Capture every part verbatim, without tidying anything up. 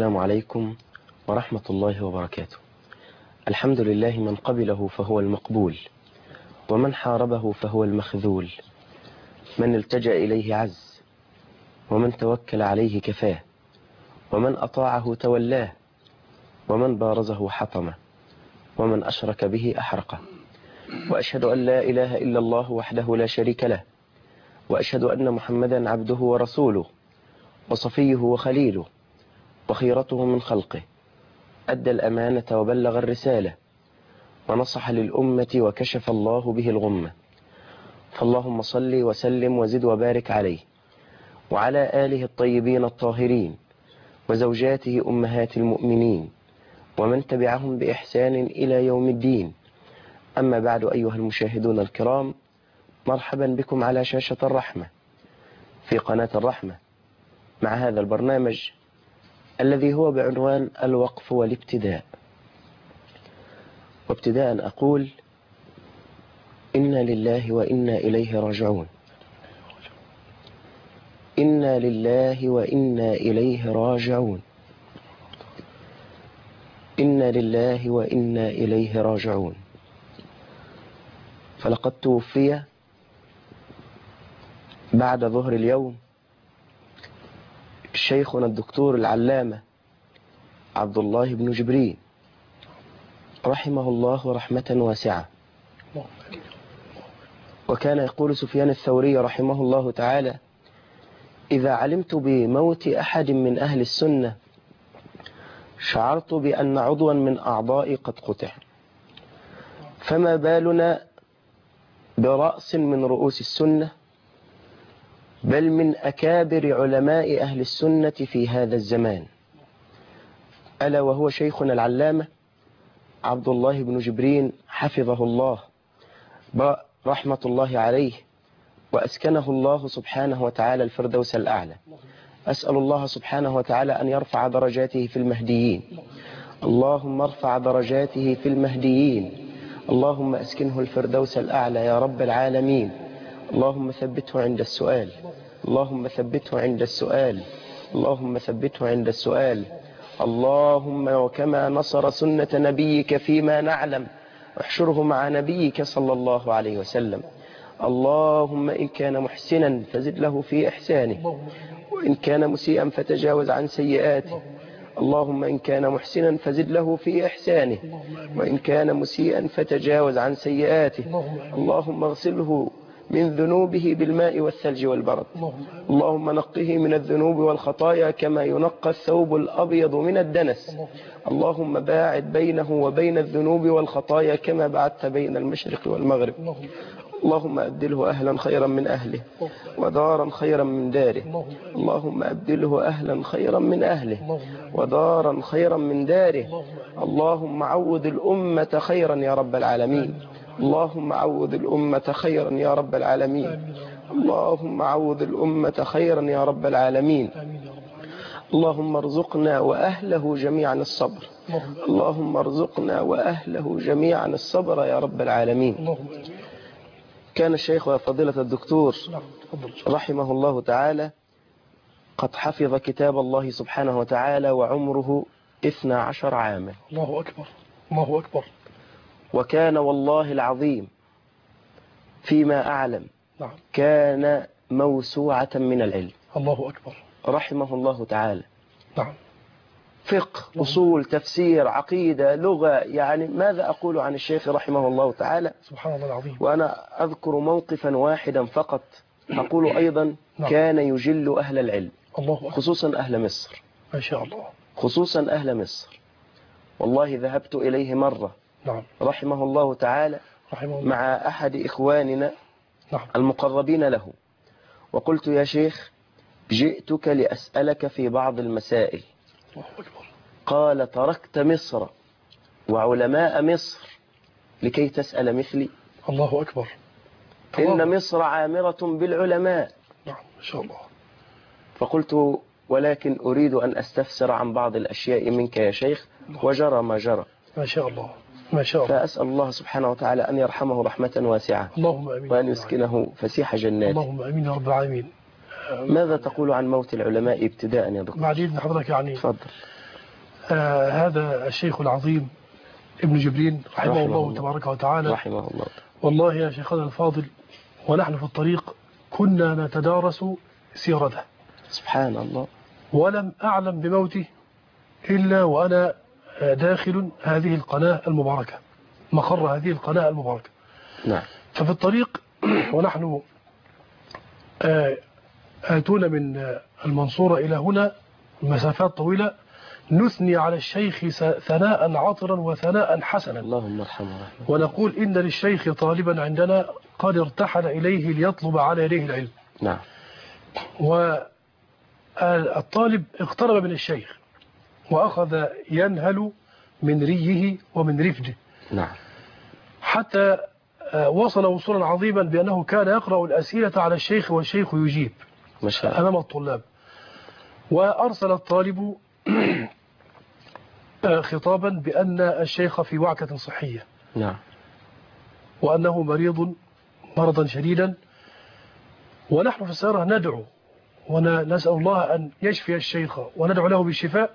السلام عليكم ورحمة الله وبركاته. الحمد لله من قبله فهو المقبول، ومن حاربه فهو المخذول، من التجأ إليه عز، ومن توكل عليه كفاه، ومن أطاعه تولاه، ومن بارزه حطمه، ومن أشرك به أحرقه. وأشهد أن لا إله إلا الله وحده لا شريك له، وأشهد أن محمدا عبده ورسوله وصفيه وخليله وخيرته من خلقه، أدى الأمانة وبلغ الرسالة ونصح للأمة وكشف الله به الغمة. فاللهم صل وسلم وزد وبارك عليه وعلى آله الطيبين الطاهرين وزوجاته أمهات المؤمنين ومن تبعهم بإحسان إلى يوم الدين. أما بعد، أيها المشاهدون الكرام، مرحبا بكم على شاشة الرحمة في قناة الرحمة مع هذا البرنامج الذي هو بعنوان الوقف والابتداء. وابتداء أقول إنا لله وإنا إليه راجعون، إنا لله وإنا إليه راجعون، إنا لله وإنا إليه راجعون. فلقد توفي بعد ظهر اليوم شيخنا الدكتور العلامة عبد الله بن جبرين رحمه الله رحمة واسعة. وكان يقول سفيان الثوري رحمه الله تعالى: إذا علمت بموت أحد من أهل السنة شعرت بأن عضوا من أعضائي قد قطع، فما بالنا برأس من رؤوس السنة، بل من أكابر علماء أهل السنة في هذا الزمان، ألا وهو شيخنا العلامة عبد الله بن جبرين حفظه الله رحمة الله عليه، وأسكنه الله سبحانه وتعالى الفردوس الأعلى. أسأل الله سبحانه وتعالى أن يرفع درجاته في المهديين، اللهم ارفع درجاته في المهديين، اللهم أسكنه الفردوس الأعلى يا رب العالمين. اللهم ثبته عند السؤال، اللهم ثبته عند السؤال، اللهم ثبته عند السؤال. اللهم وكما نصر سنة نبيك فيما نعلم احشره مع نبيك صلى الله عليه وسلم. اللهم إن كان محسنا فزد له في إحسانه، وإن كان مسيئا فتجاوز عن سيئاته. اللهم إن كان محسنا فزد له في إحسانه، وإن كان مسيئا فتجاوز عن سيئاته. اللهم اغسله من ذنوبه بالماء والثلج والبرد، اللهم نقه من الذنوب والخطايا كما ينقى الثوب الأبيض من الدنس. اللهم باعد بينه وبين الذنوب والخطايا كما بعدت بين المشرق والمغرب. اللهم أبدله أهلا خيرا من أهله ودارا خيرا من داره. اللهم أبدله أهلا خيرا من أهله ودارا خيرا من داره. اللهم عوض الأمة خيرا يا رب العالمين، اللهم عوض الأمة خيرا يا رب العالمين، اللهم عوض الأمة خيرا يا رب العالمين. اللهم ارزقنا وأهله جميعا الصبر، اللهم ارزقنا وأهله جميعا الصبر يا رب العالمين. كان الشيخ وفضيلة الدكتور رحمه الله تعالى قد حفظ كتاب الله سبحانه وتعالى وعمره اثنى عشر عاما. الله أكبر، الله أكبر. وكان والله العظيم فيما أعلم نعم. كان موسوعة من العلم. الله أكبر، رحمه الله تعالى. نعم. فقه، أصول، تفسير، عقيدة، لغة، يعني ماذا أقول عن الشيخ رحمه الله تعالى؟ سبحان الله العظيم. وأنا أذكر موقفا واحدا فقط أقول أيضا نعم. كان يجل أهل العلم، الله أكبر. خصوصا أهل مصر، ما شاء الله، خصوصا أهل مصر. والله ذهبت إليه مرة، نعم، رحمه الله تعالى، رحمه الله، مع أحد إخواننا نعم، المقربين له، وقلت: يا شيخ، جئتك لأسألك في بعض المسائل. الله أكبر. قال: تركت مصر وعلماء مصر لكي تسأل مثلي؟ الله أكبر. إن مصر عامرة بالعلماء. نعم، ما شاء الله. فقلت: ولكن أريد أن أستفسر عن بعض الأشياء منك يا شيخ. وجرى ما جرى. ما شاء الله، ما شاء الله. فأسأل الله سبحانه وتعالى أن يرحمه رحمة واسعة، اللهم آمين، وأن يسكنه فسيح جناته. اللهم آمين يا رب العالمين. ماذا تقول عن موت العلماء ابتداء يا دكتور؟ بعد إذن حضرتك، يعني تفضل. آه هذا الشيخ العظيم ابن جبرين رحمه, رحمه الله, الله تبارك وتعالى رحمه الله. والله يا شيخنا الفاضل ونحن في الطريق كنا نتدارس سيرته سبحان الله، ولم أعلم بموته إلا وأنا داخل هذه القناة المباركة، مقر هذه القناة المباركة. نعم. ففي الطريق ونحن آتون من المنصورة إلى هنا مسافات طويلة نثني على الشيخ ثناء عطرا وثناء حسنا، اللهم ارحمه رحمه، ونقول إن للشيخ طالبا عندنا قد ارتحل إليه ليطلب على يديه العلم. نعم. والطالب اقترب من الشيخ وأخذ ينهل من ريه ومن رفده. نعم. حتى وصل وصولا عظيما بأنه كان يقرأ الأسئلة على الشيخ والشيخ يجيب ما شاء الله. أمام الطلاب. وأرسل الطالب خطابا بأن الشيخ في وعكة صحية. نعم. وأنه مريض مرضا شديدا، ونحن في السيارة ندعو ونسأل الله أن يشفي الشيخ وندعو له بالشفاء.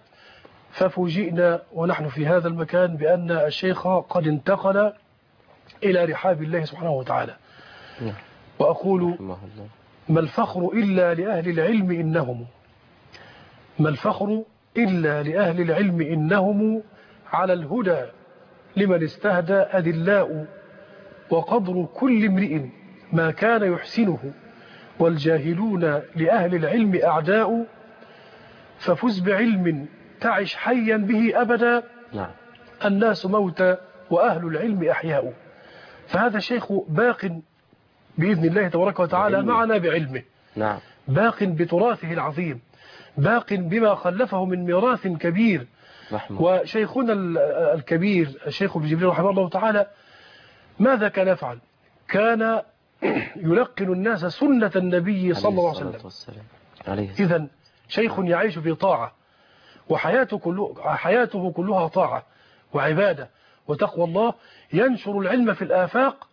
ففوجئنا ونحن في هذا المكان بأن الشيخ قد انتقل إلى رحاب الله سبحانه وتعالى. نعم. وأقول ما الفخر إلا لأهل العلم إنهم ما الفخر إلا لأهل العلم إنهم على الهدى لمن استهدى أذلاء، وقدر كل امرئ ما كان يحسنه، والجاهلون لأهل العلم أعداء، ففز بعلم تعش حيا به أبدا. نعم. الناس موتى وأهل العلم أحياء. فهذا الشيخ باق بإذن الله تبارك وتعالى بعلمه. معنا بعلمه. نعم. باق بتراثه العظيم، باق بما خلفه من ميراث كبير. رحمه. وشيخنا الكبير الشيخ ابن جبرين رحمه الله تعالى ماذا كان يفعل؟ كان يلقن الناس سنة النبي صلى الله عليه وسلم. إذن شيخ يعيش في طاعة، وحياته كله حياته كلها طاعة وعبادة وتقوى الله، ينشر العلم في الآفاق،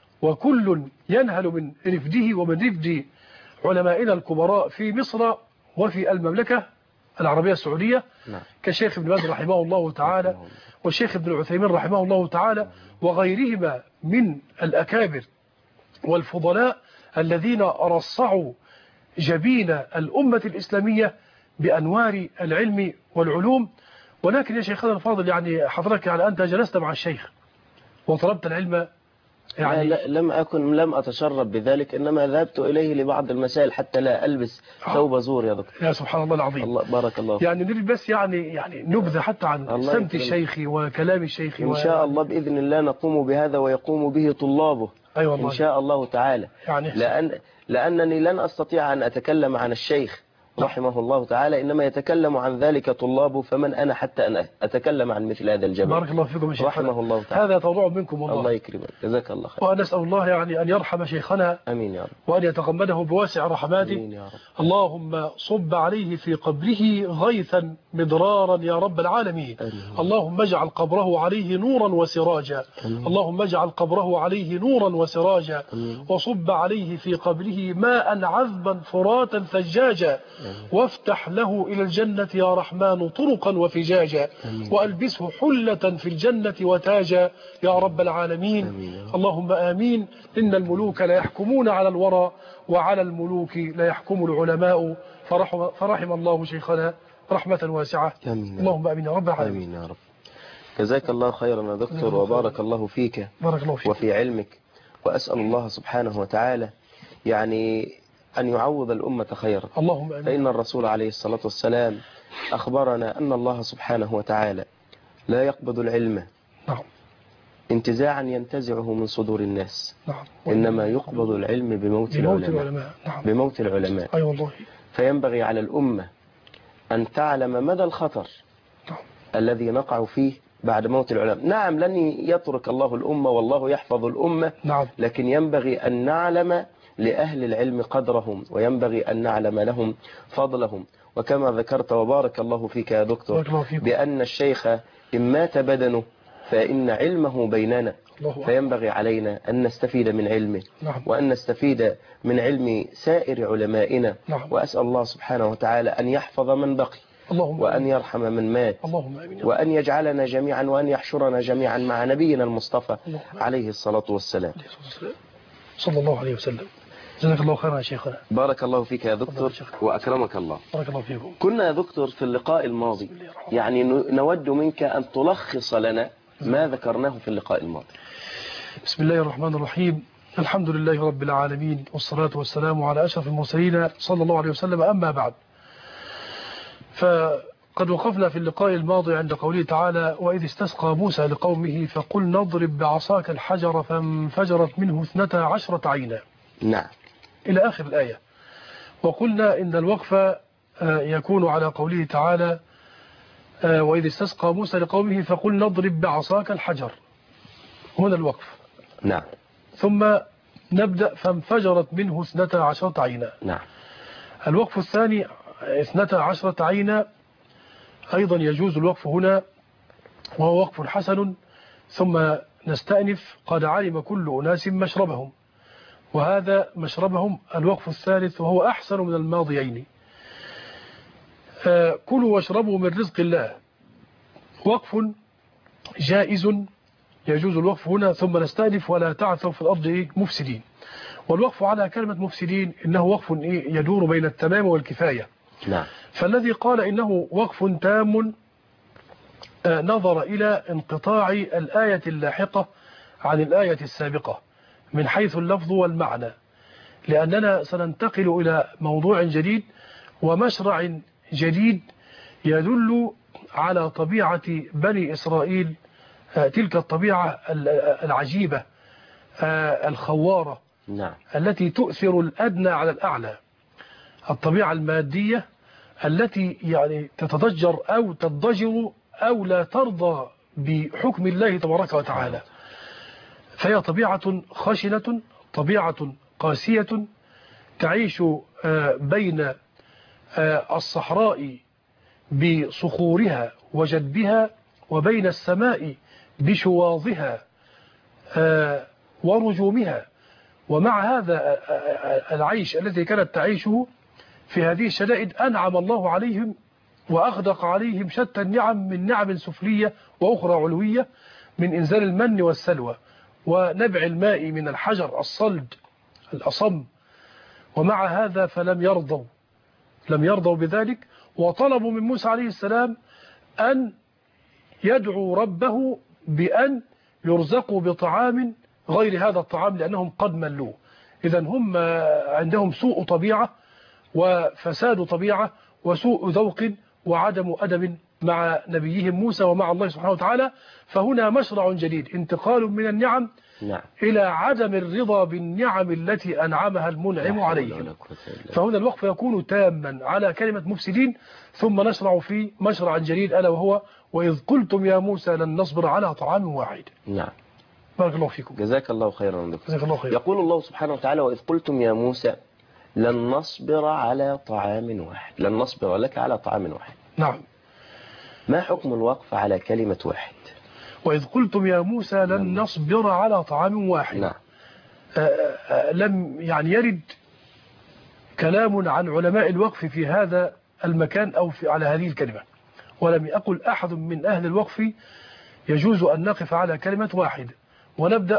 وكل ينهل من رفده ومن رفد علمائنا الكبراء في مصر وفي المملكة العربية السعودية. نعم. كالشيخ ابن باز رحمه الله تعالى، والشيخ ابن العثيمين رحمه الله تعالى، وغيرهما من الأكابر والفضلاء الذين رصعوا جبين الأمة الإسلامية بأنوار العلم والعلوم. ولكن يا شيخنا الفاضل، يعني حضرتك يعني أنت جلست مع الشيخ وطلبت العلم، يعني لا لم أكن لم أتشرب بذلك، إنما ذهبت إليه لبعض المسائل حتى لا ألبس ثوب زور يا دكتور. يا سبحان الله العظيم. الله بارك الله. يعني نريد بس يعني يعني نبذة حتى عن سمت الشيخ وكلام الشيخ. إن شاء الله بإذن الله نقوم بهذا ويقوم به طلابه. أي والله. إن شاء الله تعالى. يعني لأن لأنني لن أستطيع أن أتكلم عن الشيخ رحمه الله تعالى، إنما يتكلم عن ذلك طلابه، فمن أنا حتى أن أتكلم عن مثل هذا الجبل. بارك الله فيكم يا شيخ رحمه الله تعالى. هذا تواضع منكم والله. الله يكرمك، جزاك الله خير. ونسأل الله يعني أن يرحم شيخنا. أمين يا رب. وأن يتغمده بواسع رحماته. أمين يا رب. اللهم صب عليه في قبره غيثا مدرارا يا رب العالمين. أمين. اللهم اجعل قبره عليه نورا وسراجا. أمين. اللهم اجعل قبره عليه نورا وسراجا. أمين. وصب عليه في قبره ماء عذبا فراتا ثجاجا. أمين. وافتح له إلى الجنة يا رحمن طرقا وفجاجا. أمين. وألبسه حلة في الجنة وتاجا يا رب العالمين. أمين. اللهم آمين. إن الملوك لا يحكمون على الورى، وعلى الملوك لا يحكم العلماء، فرحم, فرحم الله شيخنا رحمة واسعة. أمين. اللهم آمين يا رب العالمين. آمين يا رب. جزاك الله خيرا يا دكتور، وبارك الله فيك. بارك الله فيك. وفي علمك. وأسأل الله سبحانه وتعالى يعني أن يعوض الأمة خيرا. اللهم آمين. فإن الرسول عليه الصلاة والسلام أخبرنا أن الله سبحانه وتعالى لا يقبض العلم نعم انتزاعا ينتزعه من صدور الناس. نعم. إنما يقبض العلم بموت, بموت العلماء. العلماء. نعم. بموت العلماء. أي والله. فينبغي على الأمة أن تعلم مدى الخطر نعم. الذي نقع فيه بعد موت العلماء. نعم لن يترك الله الأمة والله يحفظ الأمة. نعم. لكن ينبغي أن نعلم لأهل العلم قدرهم، وينبغي أن نعلم لهم فضلهم. وكما ذكرت وبارك الله فيك يا دكتور بأن الشيخ إن مات بدنه فإن علمه بيننا، فينبغي علينا أن نستفيد من علمه. نعم. وأن نستفيد من علم سائر علمائنا. نعم. وأسأل الله سبحانه وتعالى أن يحفظ من بقي اللهم وأن آمين. يرحم من مات، اللهم آمين. وأن يجعلنا جميعا وأن يحشرنا جميعا مع نبينا المصطفى عليه الصلاة والسلام. صلى الله عليه وسلم. جزاك الله خيرا يا شيخنا. بارك الله فيك يا دكتور وأكرمك الله. بارك الله فيكم. كنا يا دكتور في اللقاء الماضي يعني نود منك أن تلخص لنا ما ذكرناه في اللقاء الماضي. بسم الله الرحمن الرحيم. الحمد لله رب العالمين، والصلاة والسلام على أشرف المرسلين صلى الله عليه وسلم. أما بعد، فقد وقفنا في اللقاء الماضي عند قوله تعالى: وإذ استسقى موسى لقومه فقل نضرب بعصاك الحجر فانفجرت منه اثنتا عشرة عينا. نعم. إلى آخر الآية. وقلنا إن الوقف يكون على قوله تعالى: وإذ استسقى موسى لقومه فقل نضرب بعصاك الحجر. هنا الوقف. نعم. ثم نبدأ فانفجرت منه اثنتا عشرة عينا. نعم. الوقف الثاني اثنتا عشرة عينا أيضا يجوز الوقف هنا، وهو وقف حسن. ثم نستأنف: قد علم كل أناس مشربهم. وهذا مشربهم الوقف الثالث، وهو أحسن من الماضيين. آه كلوا واشربوا من رزق الله، وقف جائز يجوز الوقف هنا. ثم نستأنف: ولا تعثوا في الأرض مفسدين. والوقف على كلمة مفسدين إنه وقف يدور بين التمام والكفاية. نعم. فالذي قال إنه وقف تام آه نظر إلى انقطاع الآية اللاحقة عن الآية السابقة من حيث اللفظ والمعنى، لأننا سننتقل إلى موضوع جديد ومشرع جديد يدل على طبيعة بني إسرائيل، تلك الطبيعة العجيبة الخوارة. نعم. التي تؤثر الأدنى على الأعلى، الطبيعة المادية التي يعني تتضجر أو تضجر أو لا ترضى بحكم الله تبارك وتعالى. فهي طبيعة خشنة، طبيعة قاسية، تعيش بين الصحراء بصخورها وجدبها، وبين السماء بشواظها ورجومها. ومع هذا العيش الذي كانت تعيشه في هذه الشدائد أنعم الله عليهم وأغدق عليهم شتى النعم، من نعم سفلية وأخرى علوية، من إنزال المن والسلوى ونبع الماء من الحجر الصلد الأصم. ومع هذا فلم يرضوا لم يرضوا بذلك، وطلبوا من موسى عليه السلام أن يدعو ربه بأن يرزقوا بطعام غير هذا الطعام، لأنهم قد ملوا. إذن هم عندهم سوء طبيعة وفساد طبيعة وسوء ذوق وعدم أدب مع نبيهم موسى ومع الله سبحانه وتعالى. فهنا مشرع جديد، انتقال من النعم نعم. إلى عدم الرضا بالنعم التي أنعمها المنعم عليهم. فهنا الوقف يكون تاما على كلمة مفسدين، ثم نشرع في مشرع جديد، ألا وهو: وإذ قلتم يا موسى لن نصبر على طعام واحد. نعم. بارك الله فيكم. جزاك الله خيرا دكتور. جزاك الله خيرا. يقول الله سبحانه وتعالى: وإذ قلتم يا موسى لن نصبر على طعام واحد، لن نصبر لك على طعام واحد. نعم. ما حكم الوقف على كلمة واحد؟ وإذ قلتم يا موسى لن نصبر على طعام واحد. نعم. آآ آآ لم يعني يرد كلام عن علماء الوقف في هذا المكان أو في على هذه الكلمة، ولم يقل أحد من أهل الوقف يجوز أن نقف على كلمة واحد ونبدأ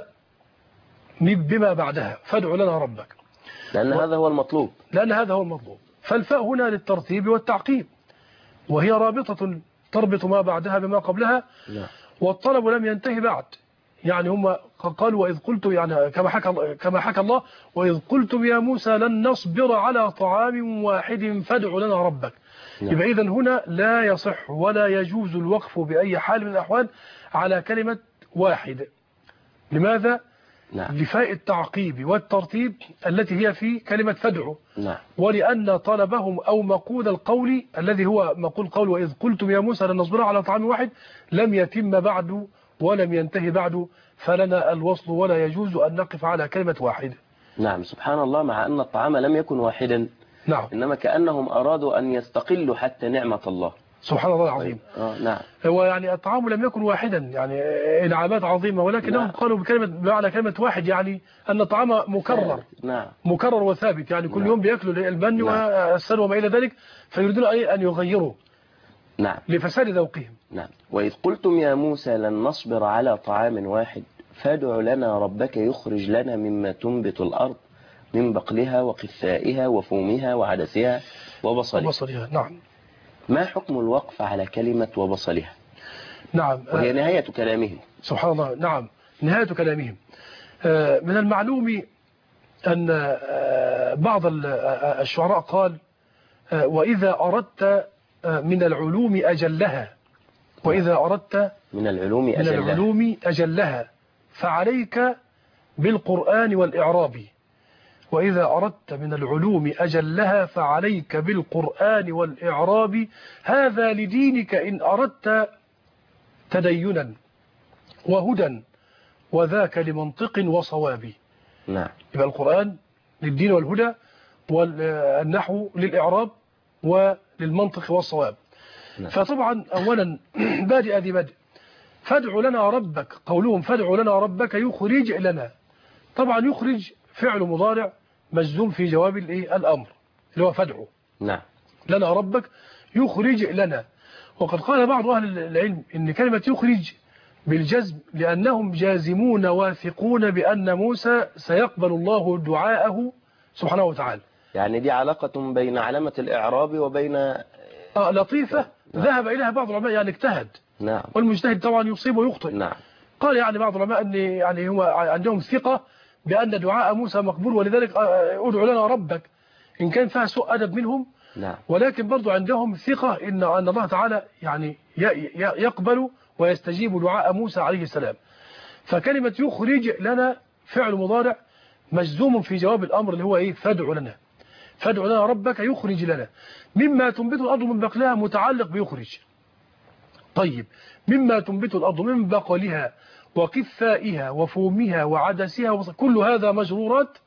بما بعدها: فادع لنا ربك. لأن و... هذا هو المطلوب. لأن هذا هو المطلوب. فالفاء هنا للترتيب والتعقيب، وهي رابطة تربط ما بعدها بما قبلها. لا. والطلب لم ينتهي بعد، يعني هم قالوا وإذ قلتم، يعني كما حكى كما حكى الله: وإذ قلتم يا موسى لن نصبر على طعام واحد فادع لنا ربك. يبقى إذن هنا لا يصح ولا يجوز الوقف بأي حال من الأحوال على كلمة واحد. لماذا؟ نعم. لفاء التعقيب والترتيب التي هي في كلمة فادعوا. نعم. ولأن طلبهم أو مقول القول الذي هو مقول قول وإذ قلتم يا موسى لن نصبر على طعام واحد لم يتم بعد ولم ينتهي بعد، فلنا الوصل ولا يجوز أن نقف على كلمة واحد. نعم. سبحان الله، مع أن الطعام لم يكن واحدا. نعم. إنما كأنهم أرادوا أن يستقلوا حتى نعمة الله. سبحان الله العظيم. آه نعم. هو يعني الطعام لم يكن واحدا، يعني إنعامات عظيمة، ولكنهم نعم. قالوا بكلمة على كلمة واحد، يعني أن الطعام مكرر. نعم. مكرر وثابت، يعني كل نعم. يوم بيأكلوا المن نعم. والسلوى وما إلى ذلك، فيريدون أن يغيروا. نعم. لفساد ذوقهم. نعم. وإذ قلتم يا موسى لن نصبر على طعام واحد فادع لنا ربك يخرج لنا مما تنبت الأرض من بقلها وقثائها وفومها وعدسها وبصلها. وبصلها. نعم. ما حكم الوقف على كلمة وبصلها؟ نعم. وهي نهاية كلامهم. سبحان الله. نعم، نهاية كلامهم. من المعلوم أن بعض الشعراء قال وإذا أردت من العلوم أجلها وإذا أردت من العلوم أجلها, من العلوم أجلها فعليك بالقرآن والإعراب. وإذا أردت من العلوم أجلها فعليك بالقرآن والإعراب. هذا لدينك إن أردت تدينا وهدى وذاك لمنطق وصواب. نعم. يبقى القرآن للدين والهدى والنحو للإعراب وللمنطق والصواب. نعم. فطبعا أولا بادئ ذي بدء فادع لنا ربك، قولهم فادع لنا ربك يخرج لنا، طبعا يخرج فعل مضارع مجزوم في جواب الأمر اللي هو فادعوا. نعم. لنا ربك يخرج لنا. وقد قال بعض أهل العلم إن كلمة يخرج بالجزم لأنهم جازمون واثقون بأن موسى سيقبل الله دعاءه سبحانه وتعالى. يعني دي علاقة بين علامة الإعراب وبين آه لطيفة. نعم. ذهب إليها بعض العلماء يعني اجتهد. نعم. والمجتهد طبعا يصيب ويخطئ. نعم. قال يعني بعض العلماء أن يعني هو عندهم ثقة بأن دعاء موسى مقبول ولذلك ادعو لنا ربك، إن كان فيها سوء أدب منهم. نعم. ولكن برضو عندهم ثقة إن أن الله تعالى يعني يقبل ويستجيب دعاء موسى عليه السلام. فكلمة يخرج لنا فعل مضارع مجزوم في جواب الأمر اللي هو إيه فادع لنا. فادع لنا ربك يخرج لنا مما تنبت الأرض من بقلها متعلق بيخرج. طيب مما تنبت الأرض من بقلها وقثائها وفومها وعدسها كل هذا مجرورات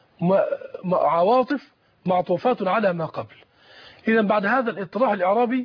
عواطف معطوفات على ما قبل. إذا بعد هذا الاطلاع الإعرابي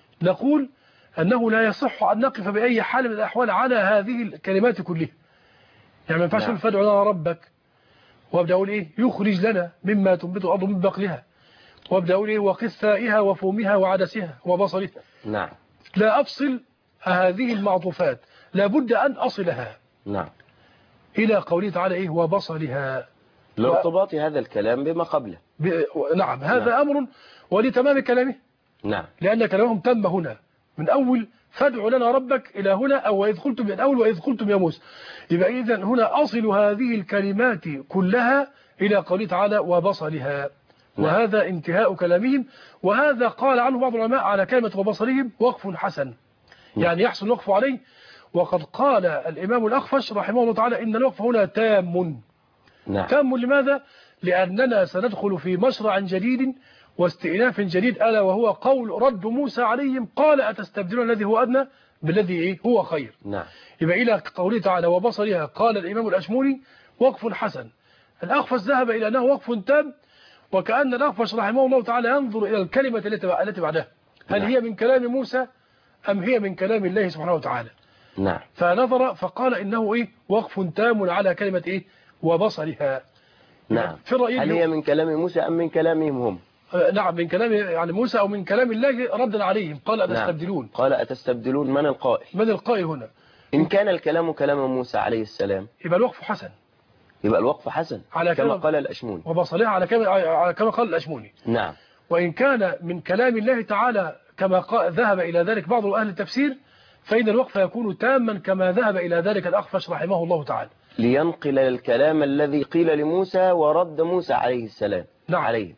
نقول أنه لا يصح أن نقف بأي حال من الأحوال على هذه الكلمات كلها. يعني ما ينفعش نقول فادع لنا ربك وابدأ أقول إيه يخرج لنا مما تنبت الأرض من بقلها وابدأ أقول إيه وقثائها وفومها وعدسها وبصلها. نعم. لا أفصل هذه المعطوفات، لابد أن أصلها. نعم. إلى قوله تعالى إيه وبصلها لارتباط و... هذا الكلام بما قبله. ب... نعم. هذا نعم. أمر ولتمام كلامه. نعم. لأن كلامهم تم هنا من أول فادع لنا ربك إلى هنا أو وإذ قلتم من أول وإذ قلتم يا موسى. يبقى إذن هنا أصل هذه الكلمات كلها إلى قوله تعالى وبصلها. نعم. وهذا انتهاء كلامهم. وهذا قال عنه بعض العلماء على كلمة وبصلهم وقف حسن. نعم. يعني يحسن الوقف عليه. وقد قال الإمام الأخفش رحمه الله تعالى إن الوقف هنا تام. نعم. تام لماذا؟ لأننا سندخل في مشرع جديد واستئناف جديد ألا وهو قول رد موسى عليهم قال أتستبدلون الذي هو أدنى بالذي إيه هو خير. نعم. يبقى إلى قوله تعالى وبصرها قال الإمام الأشموني وقف حسن. الأخفش ذهب إلى أنه وقف تام وكأن الأخفش رحمه الله تعالى ينظر إلى الكلمة التي بعدها هل نعم. هي من كلام موسى أم هي من كلام الله سبحانه وتعالى. نعم. فنظر فقال إنه إيه وقف تام على كلمة إيه وبصرها. نعم. هل هي من كلام موسى أم من كلامهم هم؟ نعم من كلام يعني موسى أو من كلام الله ردا عليهم. قال أتستبدلون. نعم. قال أتستبدلون من القائل من القائل هنا إن كان الكلام كلام موسى عليه السلام يبقى الوقف حسن. يبقى الوقف حسن على كما قال الأشموني وبصلها على كما كما قال الأشموني. نعم. وإن كان من كلام الله تعالى كما ذهب إلى ذلك بعض أهل التفسير فإن الوقف يكون تاما كما ذهب إلى ذلك الأخفش رحمه الله تعالى لينقل الكلام الذي قيل لموسى ورد موسى عليه السلام. نعم. عليه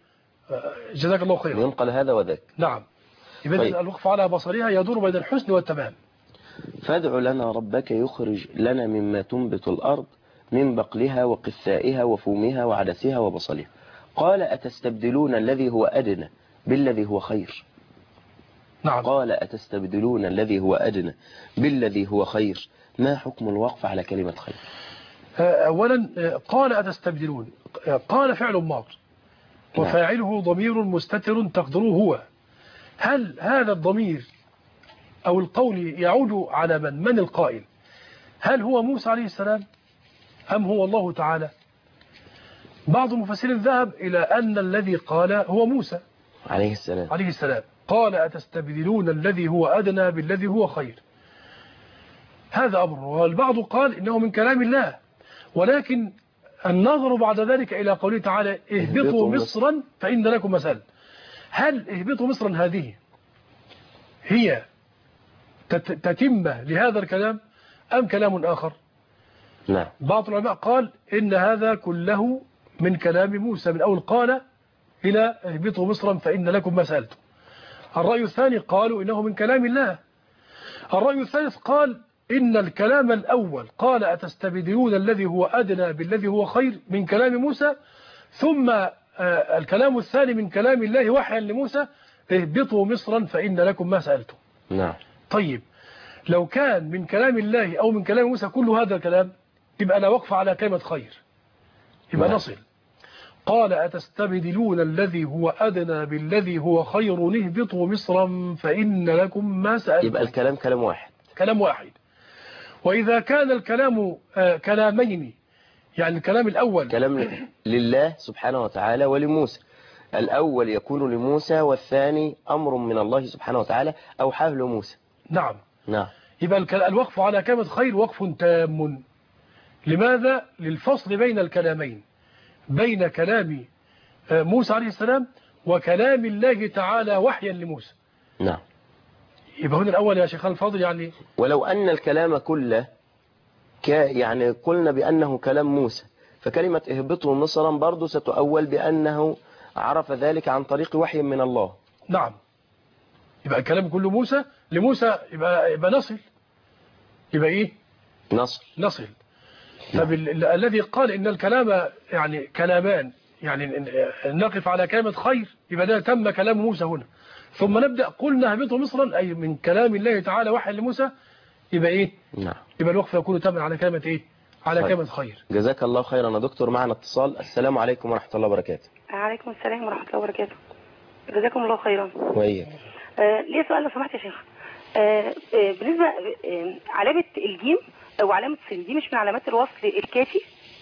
جزاك الله خيرا. ينقل هذا وذاك. نعم. يبدأ طيب. الوقف على بصرها يدور بين الحسن والتمام. فادع لنا ربك يخرج لنا مما تنبت الأرض من بقلها وقثائها وفومها وعدسها وبصلها. قال أتستبدلون الذي هو أدنى بالذي هو خير. نعم. قال أتستبدلون الذي هو أدنى بالذي هو خير. ما حكم الوقف على كلمة خير؟ أولا قال أتستبدلون قال فعل ماض وفاعله ضمير مستتر تقدره هو. هل هذا الضمير أو القول يعود على من من القائل؟ هل هو موسى عليه السلام أم هو الله تعالى؟ بعض المفسرين ذهب إلى أن الذي قال هو موسى عليه السلام عليه السلام قال أتستبدلون الذي هو أدنى بالذي هو خير. هذا أمر. والبعض قال إنه من كلام الله، ولكن النظر بعد ذلك إلى قوله تعالى اهبطوا مصرا فإن لكم مسألة. هل اهبطوا مصرا هذه هي تتمة لهذا الكلام أم كلام آخر؟ نعم. بعض العلماء قال إن هذا كله من كلام موسى من أول قال إلى اهبطوا مصرا فإن لكم ما سألتم. الرأي الثاني قالوا إنه من كلام الله. الرأي الثالث قال إن الكلام الأول قال أتستبدلون الذي هو أدنى بالذي هو خير من كلام موسى، ثم الكلام الثاني من كلام الله وحيا لموسى اهبطوا مصرا فإن لكم ما سألتم. نعم. طيب لو كان من كلام الله أو من كلام موسى كل هذا الكلام يبقى لا وقف على كلمة خير، يبقى نعم. نصل قال أتستبدلون الذي هو أدنى بالذي هو خير اهبطوا مصرا فإن لكم ما سألتم. يبقى الكلام كلام واحد. كلام واحد. وإذا كان الكلام آه كلامين، يعني الكلام الأول كلام لله سبحانه وتعالى ولموسى، الأول يكون لموسى والثاني أمر من الله سبحانه وتعالى أوحاه لموسى. نعم. نعم. يبقى الوقف على كلمة خير وقف تام. لماذا؟ للفصل بين الكلامين، بين كلام موسى عليه السلام وكلام الله تعالى وحيا لموسى. نعم. يبقى هنا الأول يا شيخ الفاضل يعني ولو أن الكلام كله ك يعني قلنا بأنه كلام موسى، فكلمة اهبطوا مصرا برضو ستؤول بأنه عرف ذلك عن طريق وحي من الله. نعم. يبقى الكلام كله موسى لموسى، يبقى, يبقى نصل. يبقى إيه؟ نصل. نصل. طب الذي قال إن الكلام يعني كلامان، يعني نقف على كلمة خير، يبقى ده تم كلام موسى هنا. ثم نبدأ قلنا اهبطوا مصرا أي من كلام الله تعالى وحي لموسى، يبقى إيه؟ نعم. يبقى الوقف يكون تم على كلمة إيه؟ على كلمة خير. جزاك الله خيرا يا دكتور. معنا اتصال. السلام عليكم ورحمة الله وبركاته. عليكم السلام ورحمة الله وبركاته. جزاكم الله خيرا. وإياك. آه ليه سؤال لو سمحت يا شيخ. آه آه بالنسبة آه علامة الجيم أو علامة الصين دي مش من علامات الوصل الكافي؟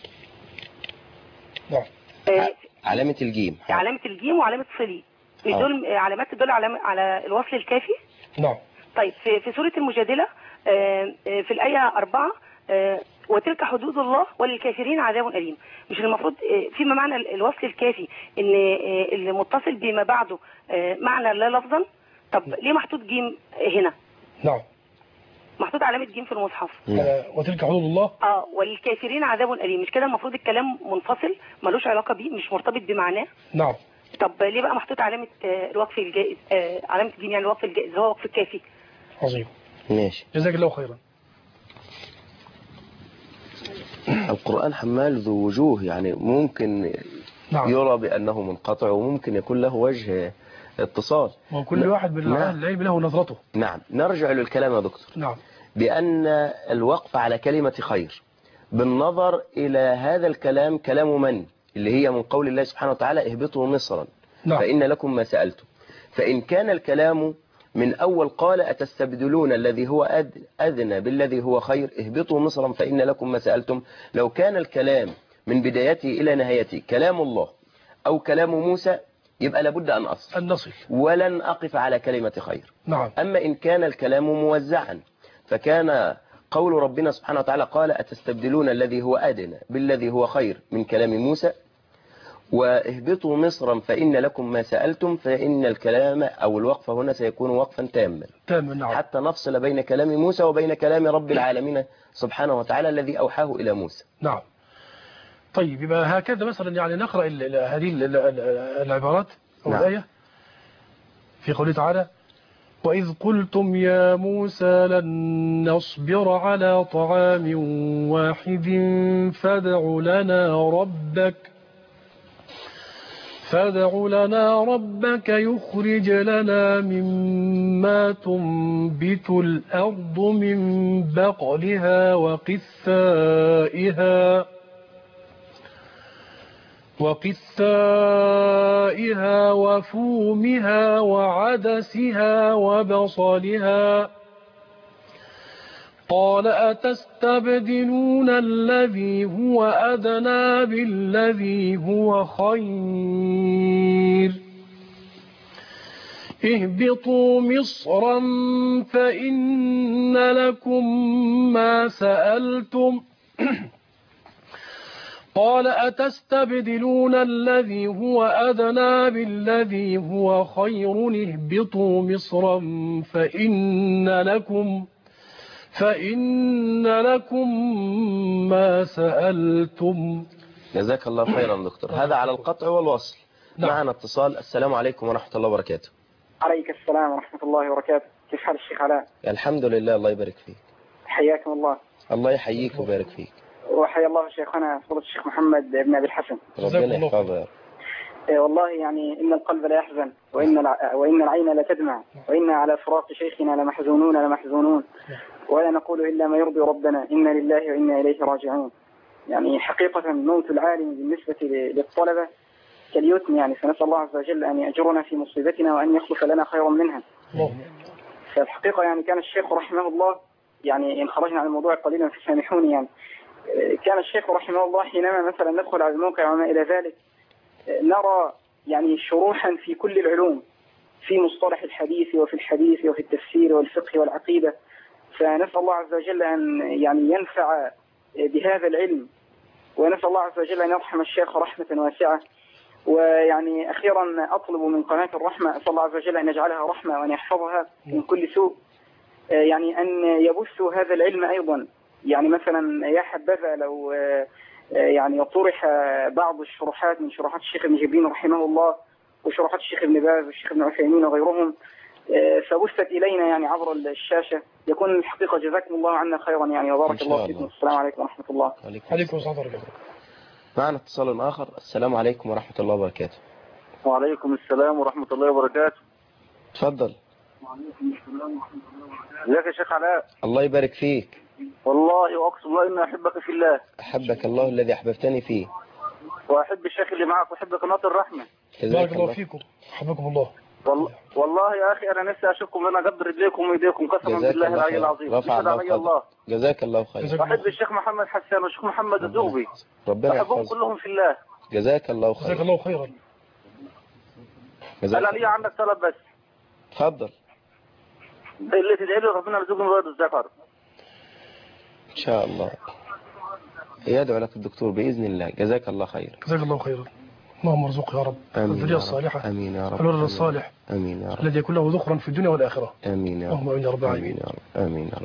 نعم. آه علامة الجيم. علامة الجيم وعلامة صلي مش دول علامات تدل على على الوصل الكافي؟ نعم. طيب في في سورة المجادلة آه في الآية أربعة آه وتلك حدود الله وللكافرين عذاب أليم، مش المفروض فيما معنى الوصل الكافي ان اللي متصل بما بعده معنى لا لفظا؟ طب ليه محطوط جيم هنا؟ نعم. محطوط علامة جيم في المصحف. وتلك حدود الله اه وللكافرين عذاب أليم، مش كده المفروض الكلام منفصل ملوش علاقة بيه، مش مرتبط بمعناه؟ نعم. طب ليه بقى محطوط علامة الوقف الجائز، علامة الجيم يعني الوقف الجائز هو وقف الكافي؟ عظيم. ماشي. جزاك الله خيرا. القرآن حمال ذو وجوه، يعني ممكن نعم. يرى بأنه منقطع وممكن يكون له وجه اتصال، وكل واحد من نعم. العلم له نظرته. نعم. نرجع للكلام يا دكتور. نعم. بأن الوقف على كلمة خير بالنظر إلى هذا الكلام كلام من اللي هي من قول الله سبحانه وتعالى اهبطوا مصرا نعم. فإن لكم ما سألتم. فإن كان الكلام من أول قال أتستبدلون الذي هو أدنى بالذي هو خير اهبطوا مصرا فإن لكم ما سألتم، لو كان الكلام من بدايته إلى نهايته كلام الله أو كلام موسى يبقى لابد أن أصل النصل ولن أقف على كلمة خير. نعم. أما إن كان الكلام موزعا فكان قول ربنا سبحانه وتعالى قال أتستبدلون الذي هو أدنى بالذي هو خير من كلام موسى واهبطوا مصرا فإن لكم ما سألتم، فإن الكلام أو الوقف هنا سيكون وقفا تاما تاما نعم. حتى نفصل بين كلام موسى وبين كلام رب العالمين سبحانه وتعالى الذي أوحاه إلى موسى. نعم. طيب يبقى هكذا مثلا يعني نقرأ هذه العبارات أو نعم. الآية في قوله تعالى وإذ قلتم يا موسى لن نصبر على طعام واحد فادع لنا ربك فادع لنا ربك يخرج لنا مما تنبت الأرض من بقلها وقثائها وقثائها وفومها وعدسها وبصلها قال أتستبدلون الذي هو أدنى بالذي هو خير اهبطوا مصرا فإن لكم ما سألتم قال أتستبدلون الذي هو أدنى بالذي هو خير اهبطوا مصرا فإن لكم فإن لكم ما سألتم. جزاك الله خيرا دكتور. هذا على القطع والوصل. نعم. معنا اتصال. السلام عليكم ورحمة الله وبركاته. عليك السلام ورحمة الله وبركاته. كيف حال الشيخ علاء؟ الحمد لله، الله يبارك فيك. حياكم الله. الله يحييك ويبارك فيك. وحيا الله شيخنا فضيلة الشيخ محمد بن أبي الحسن. ربنا يحفظه يا رب. والله يعني إن القلب لا يحزن وإن وإن العين لا تدمع وإنا على فراق شيخنا لمحزونون لمحزونون ولا نقول إلا ما يرضي ربنا إنا لله وإنا إليه راجعون. يعني حقيقة موت العالم بالنسبة للطلبة كاليتم، يعني فنسأل الله عز وجل أن يأجرنا في مصيبتنا وأن يخلف لنا خيرا منها. فالحقيقة يعني كان الشيخ رحمه الله، يعني إن خرجنا عن الموضوع قليلا فسامحوني، يعني كان الشيخ رحمه الله حينما مثلا ندخل على الموقع وما إلى ذلك نرى يعني شروحا في كل العلوم، في مصطلح الحديث وفي الحديث وفي التفسير والفقه والعقيدة. فنسأل الله عز وجل أن يعني ينفع بهذا العلم، ونسأل الله عز وجل أن يرحم الشيخ رحمة واسعة. ويعني أخيرا أطلب من قناة الرحمة، أسأل الله عز وجل أن يجعلها رحمة وأن يحفظها من كل سوء، يعني أن يبثوا هذا العلم أيضا. يعني مثلا يا حبذا لو يعني طرح بعض الشروحات من شروحات الشيخ ابن جبرين رحمه الله وشروحات الشيخ ابن باز والشيخ ابن عثيمين وغيرهم، فبثت إلينا يعني عبر الشاشة، يكون الحقيقة جزاكم الله عنا خيرا يعني وبارك الله فيكم. السلام عليكم ورحمة الله. عليكم السلام ورحمة الله. معنا اتصال آخر. السلام عليكم ورحمة الله وبركاته. وعليكم السلام ورحمة الله وبركاته. تفضل. وعليكم السلام ورحمة الله وبركاته. ازيك يا شيخ علاء؟ الله يبارك فيك. والله واقسم الله اني احبك في الله. احبك الله الذي احببتني فيه. واحب الشيخ اللي معك واحب قناة الرحمة. بارك الله فيكم. حبكم الله. والله والله يا اخي انا نفسي اشوفكم ان انا اقدر رجليكم وايديكم قسما بالله العلي العظيم. رفع الله, الله. جزاك الله خير. احب الشيخ محمد حسان والشيخ محمد الدغبي. ربنا احبهم كلهم في الله. جزاك الله خير. جزاك الله خيرا. انا لي عندك طلب بس. اتفضل. اللي تدعي له ربنا يرزقني ولد الذكر. إن شاء الله يدعو لك الدكتور بإذن الله. جزاك الله خير. جزاك الله خيرا. اللهم ارزقه يا رب الذرية الصالحة. آمين يا رب. الولد الصالح. آمين يا رب. الذي يكون له ذخرا في الدنيا والآخرة. آمين يا رب. اللهم آمين يا رب العالمين. آمين يا رب. آمين يا رب.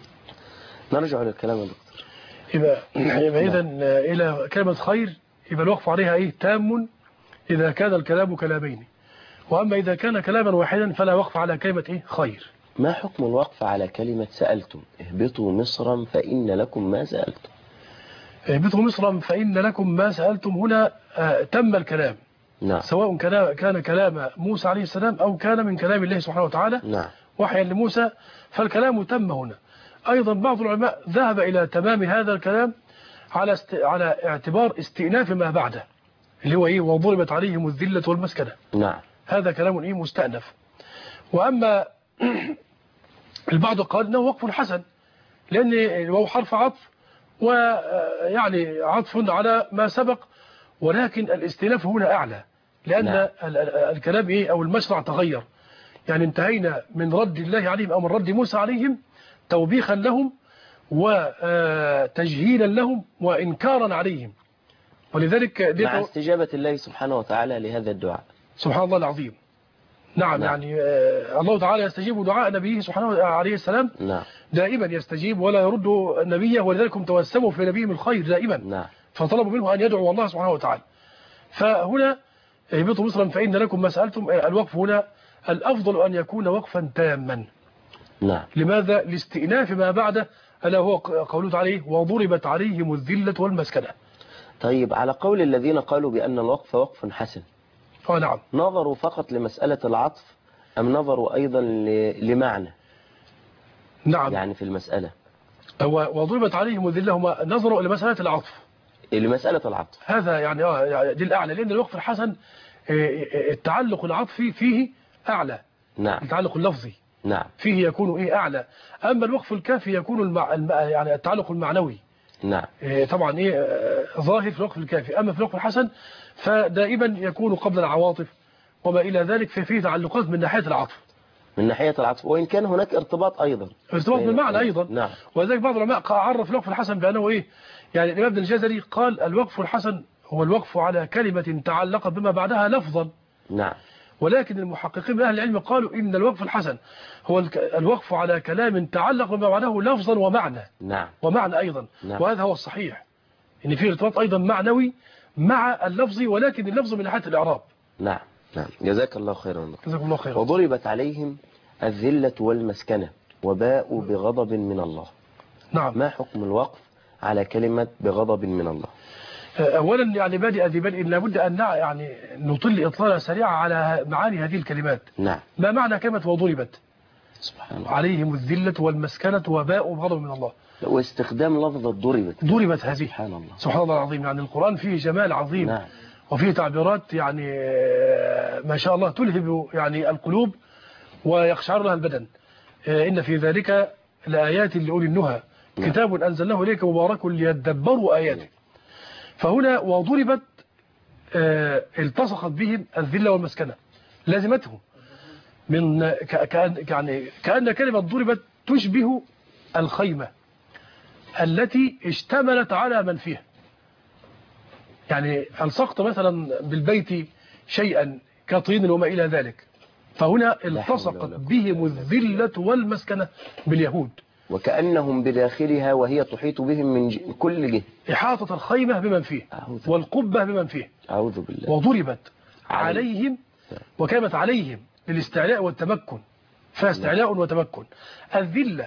نرجع للكلام يا دكتور. يبقى يبقى إذا إلى كلمة خير يبقى الوقف عليها إيه؟ تام إذا كان الكلام كلامين، وأما إذا كان كلاما واحدا فلا وقف على كلمة إيه؟ خير. ما حكم الوقف على كلمة سألتم؟ اهبطوا مصرا فإن لكم ما سألتم. اهبطوا مصرا فإن لكم ما سألتم هنا آه تم الكلام. نعم. سواء كان كان كلام موسى عليه السلام أو كان من كلام الله سبحانه وتعالى. نعم. وحيا لموسى، فالكلام تم هنا. أيضا بعض العلماء ذهب إلى تمام هذا الكلام على است... على اعتبار استئناف ما بعده اللي هو إيه؟ وضربت عليهم الذلة والمسكنة. نعم. هذا كلام إيه؟ مستأنف. وأما البعض قال انه وقف حسن، لان الواو حرف عطف ويعني عطف على ما سبق، ولكن الاستئناف هنا اعلى لان نعم. الكلام ايه او المشرع تغير. يعني انتهينا من رد الله عليهم او من رد موسى عليهم توبيخا لهم وتجهيلا لهم وانكارا عليهم، ولذلك مع استجابة الله سبحانه وتعالى لهذا الدعاء. سبحان الله العظيم. نعم, نعم. يعني آه الله تعالى يستجيب دعاء نبيه سبحانه عليه السلام. نعم. دائما يستجيب ولا يرد نبيه، ولذلك هم توسموا في نبيهم الخير دائما. نعم. فطلبوا منه أن يدعو الله سبحانه وتعالى. فهنا اهبطوا مصرا فإن لكم ما سألتم. الوقف هنا الأفضل أن يكون وقفا تاما. نعم. لماذا؟ لاستئناف ما بعده، ألا هو قوله عليه وضربت عليهم الذلة والمسكنة. طيب، على قول الذين قالوا بأن الوقف وقف حسن، اه نعم، نظروا فقط لمسألة العطف أم نظروا أيضا لمعنى؟ نعم، يعني في المسألة وضربت عليهم الذلة هم نظروا لمسألة العطف، لمسألة العطف هذا يعني اه دي الأعلى، لأن الوقف الحسن التعلق العطفي فيه أعلى. نعم. التعلق اللفظي نعم فيه يكون إيه أعلى، أما الوقف الكافي يكون المع... يعني التعلق المعنوي. نعم. طبعا إيه ظاهر في الوقف الكافي، أما في الوقف الحسن فدائما يكون قبل العواطف وما إلى ذلك ففيه تعلقات من ناحية العطف من ناحية العطف، وإن كان هناك ارتباط أيضا ارتباط بالمعنى أيضا. نعم. وذلك بعض العلماء عرف الوقف الحسن بأنه إيه، يعني الإمام ابن الجزري قال الوقف الحسن هو الوقف على كلمة تعلق بما بعدها لفظا. نعم. ولكن المحققين من أهل العلم قالوا إن الوقف الحسن هو الوقف على كلام تعلق بما بعده لفظا ومعنى. نعم. ومعنى أيضا. نعم. وهذا هو الصحيح، إن فيه ارتباط أيضا معنوي مع اللفظ، ولكن اللفظ من ناحية الإعراب. نعم. نعم. جزاك الله خيرا. جزاكم الله خيرا. وضربت عليهم الذلة والمسكنة وباءوا بغضب من الله. نعم. ما حكم الوقف على كلمة بغضب من الله؟ أولا يعني بادئ ذي بدء لابد أن يعني نطل إطلالة سريعة على معاني هذه الكلمات. نعم. ما معنى كلمة وضربت؟ سبحان الله. عليهم الذلة والمسكنة وباءوا بغضب من الله. واستخدام لفظة ضربت. ضربت هذه. سبحان الله. سبحان الله العظيم. يعني القرآن فيه جمال عظيم. نعم. وفيه تعبيرات يعني ما شاء الله تلهب يعني القلوب ويقشعر لها البدن. إن في ذلك لآيات لأولي النهى. نعم. كتاب أنزلناه إليك مبارك ليدبروا آياته. فهنا وضربت آه التصقت بهم الذلة والمسكنة، لازمتهم من كأن, يعني كأن كلمة ضربت تشبه الخيمة التي اشتملت على من فيها. يعني ألصقت مثلا بالبيت شيئا كطين وما إلى ذلك، فهنا التصقت بهم الذلة والمسكنة باليهود، وكأنهم بداخلها وهي تحيط بهم من كل جهة. إحاطة الخيمة بمن فيه والقبة بمن فيه. أعوذ بالله. وضربت عليهم، وكانت عليهم للاستعلاء والتمكن، فاستعلاء وتمكن. الذلة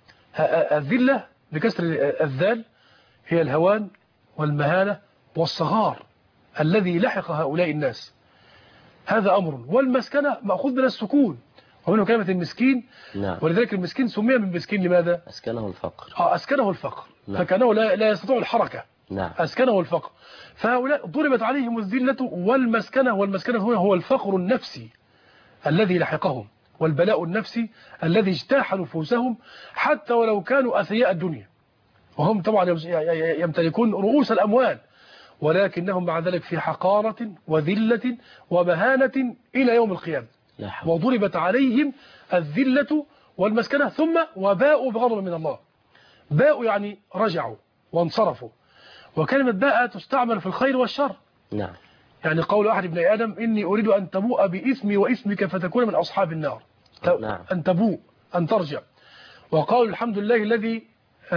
الذلة بكسر الذال هي الهوان والمهانة والصغار الذي لحق هؤلاء الناس، هذا أمر. والمسكنة مأخوذ من السكون، ومنه كلمة المسكين. نعم. ولذلك المسكين سمي من مسكين لماذا؟ أسكنه الفقر. آه أسكنه الفقر. نعم. فكانه لا, لا يستطيع الحركة. نعم. أسكنه الفقر. فهؤلاء ضربت عليهم الذلة والمسكنة. والمسكنة هنا هو الفقر النفسي الذي لحقهم، والبلاء النفسي الذي اجتاح نفوسهم، حتى ولو كانوا أثرياء الدنيا، وهم طبعا يمتلكون رؤوس الأموال، ولكنهم مع ذلك في حقارة وذلة ومهانة إلى يوم القيامة. وضربت عليهم الذلة والمسكنة، ثم وباءوا بغضب من الله. باءوا يعني رجعوا وانصرفوا. وكلمة باء تستعمل في الخير والشر. نعم. يعني قول أحد ابن آدم إني أريد أن تبوء بإثمي وإثمك فتكون من أصحاب النار. نعم. أن تبوء، أن ترجع. وقالوا الحمد لله الذي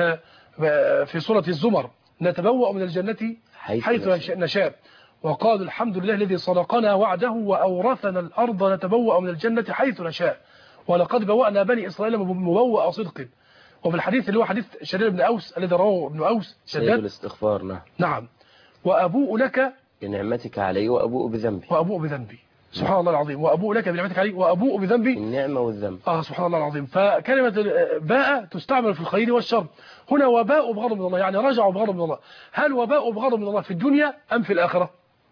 في سورة الزمر نتبوأ من الجنة حيث نشاء. وقالوا الحمد لله الذي صدقنا وعده وأورثنا الأرض نتبوأ من الجنة حيث نشاء ولقد بوأنا بني إسرائيل مبوأ صدق. وفي الحديث اللي هو حديث شداد بن أوس الذي رواه ابن أوس سيد الاستغفار. نعم. نعم. وأبوء لك بنعمتك علي وأبوء بذنبي. وأبوء بذنبي. سبحان الله العظيم. وأبوء لك بنعمتك علي وأبوء بذنبي. النعمة والذنب. آه سبحان الله العظيم. فكلمة باء تستعمل في الخير والشر. هنا وباء بغضب من الله، يعني رجعوا بغضب من الله. هل وباء بغضب من الله في الدنيا أم في الآخرة؟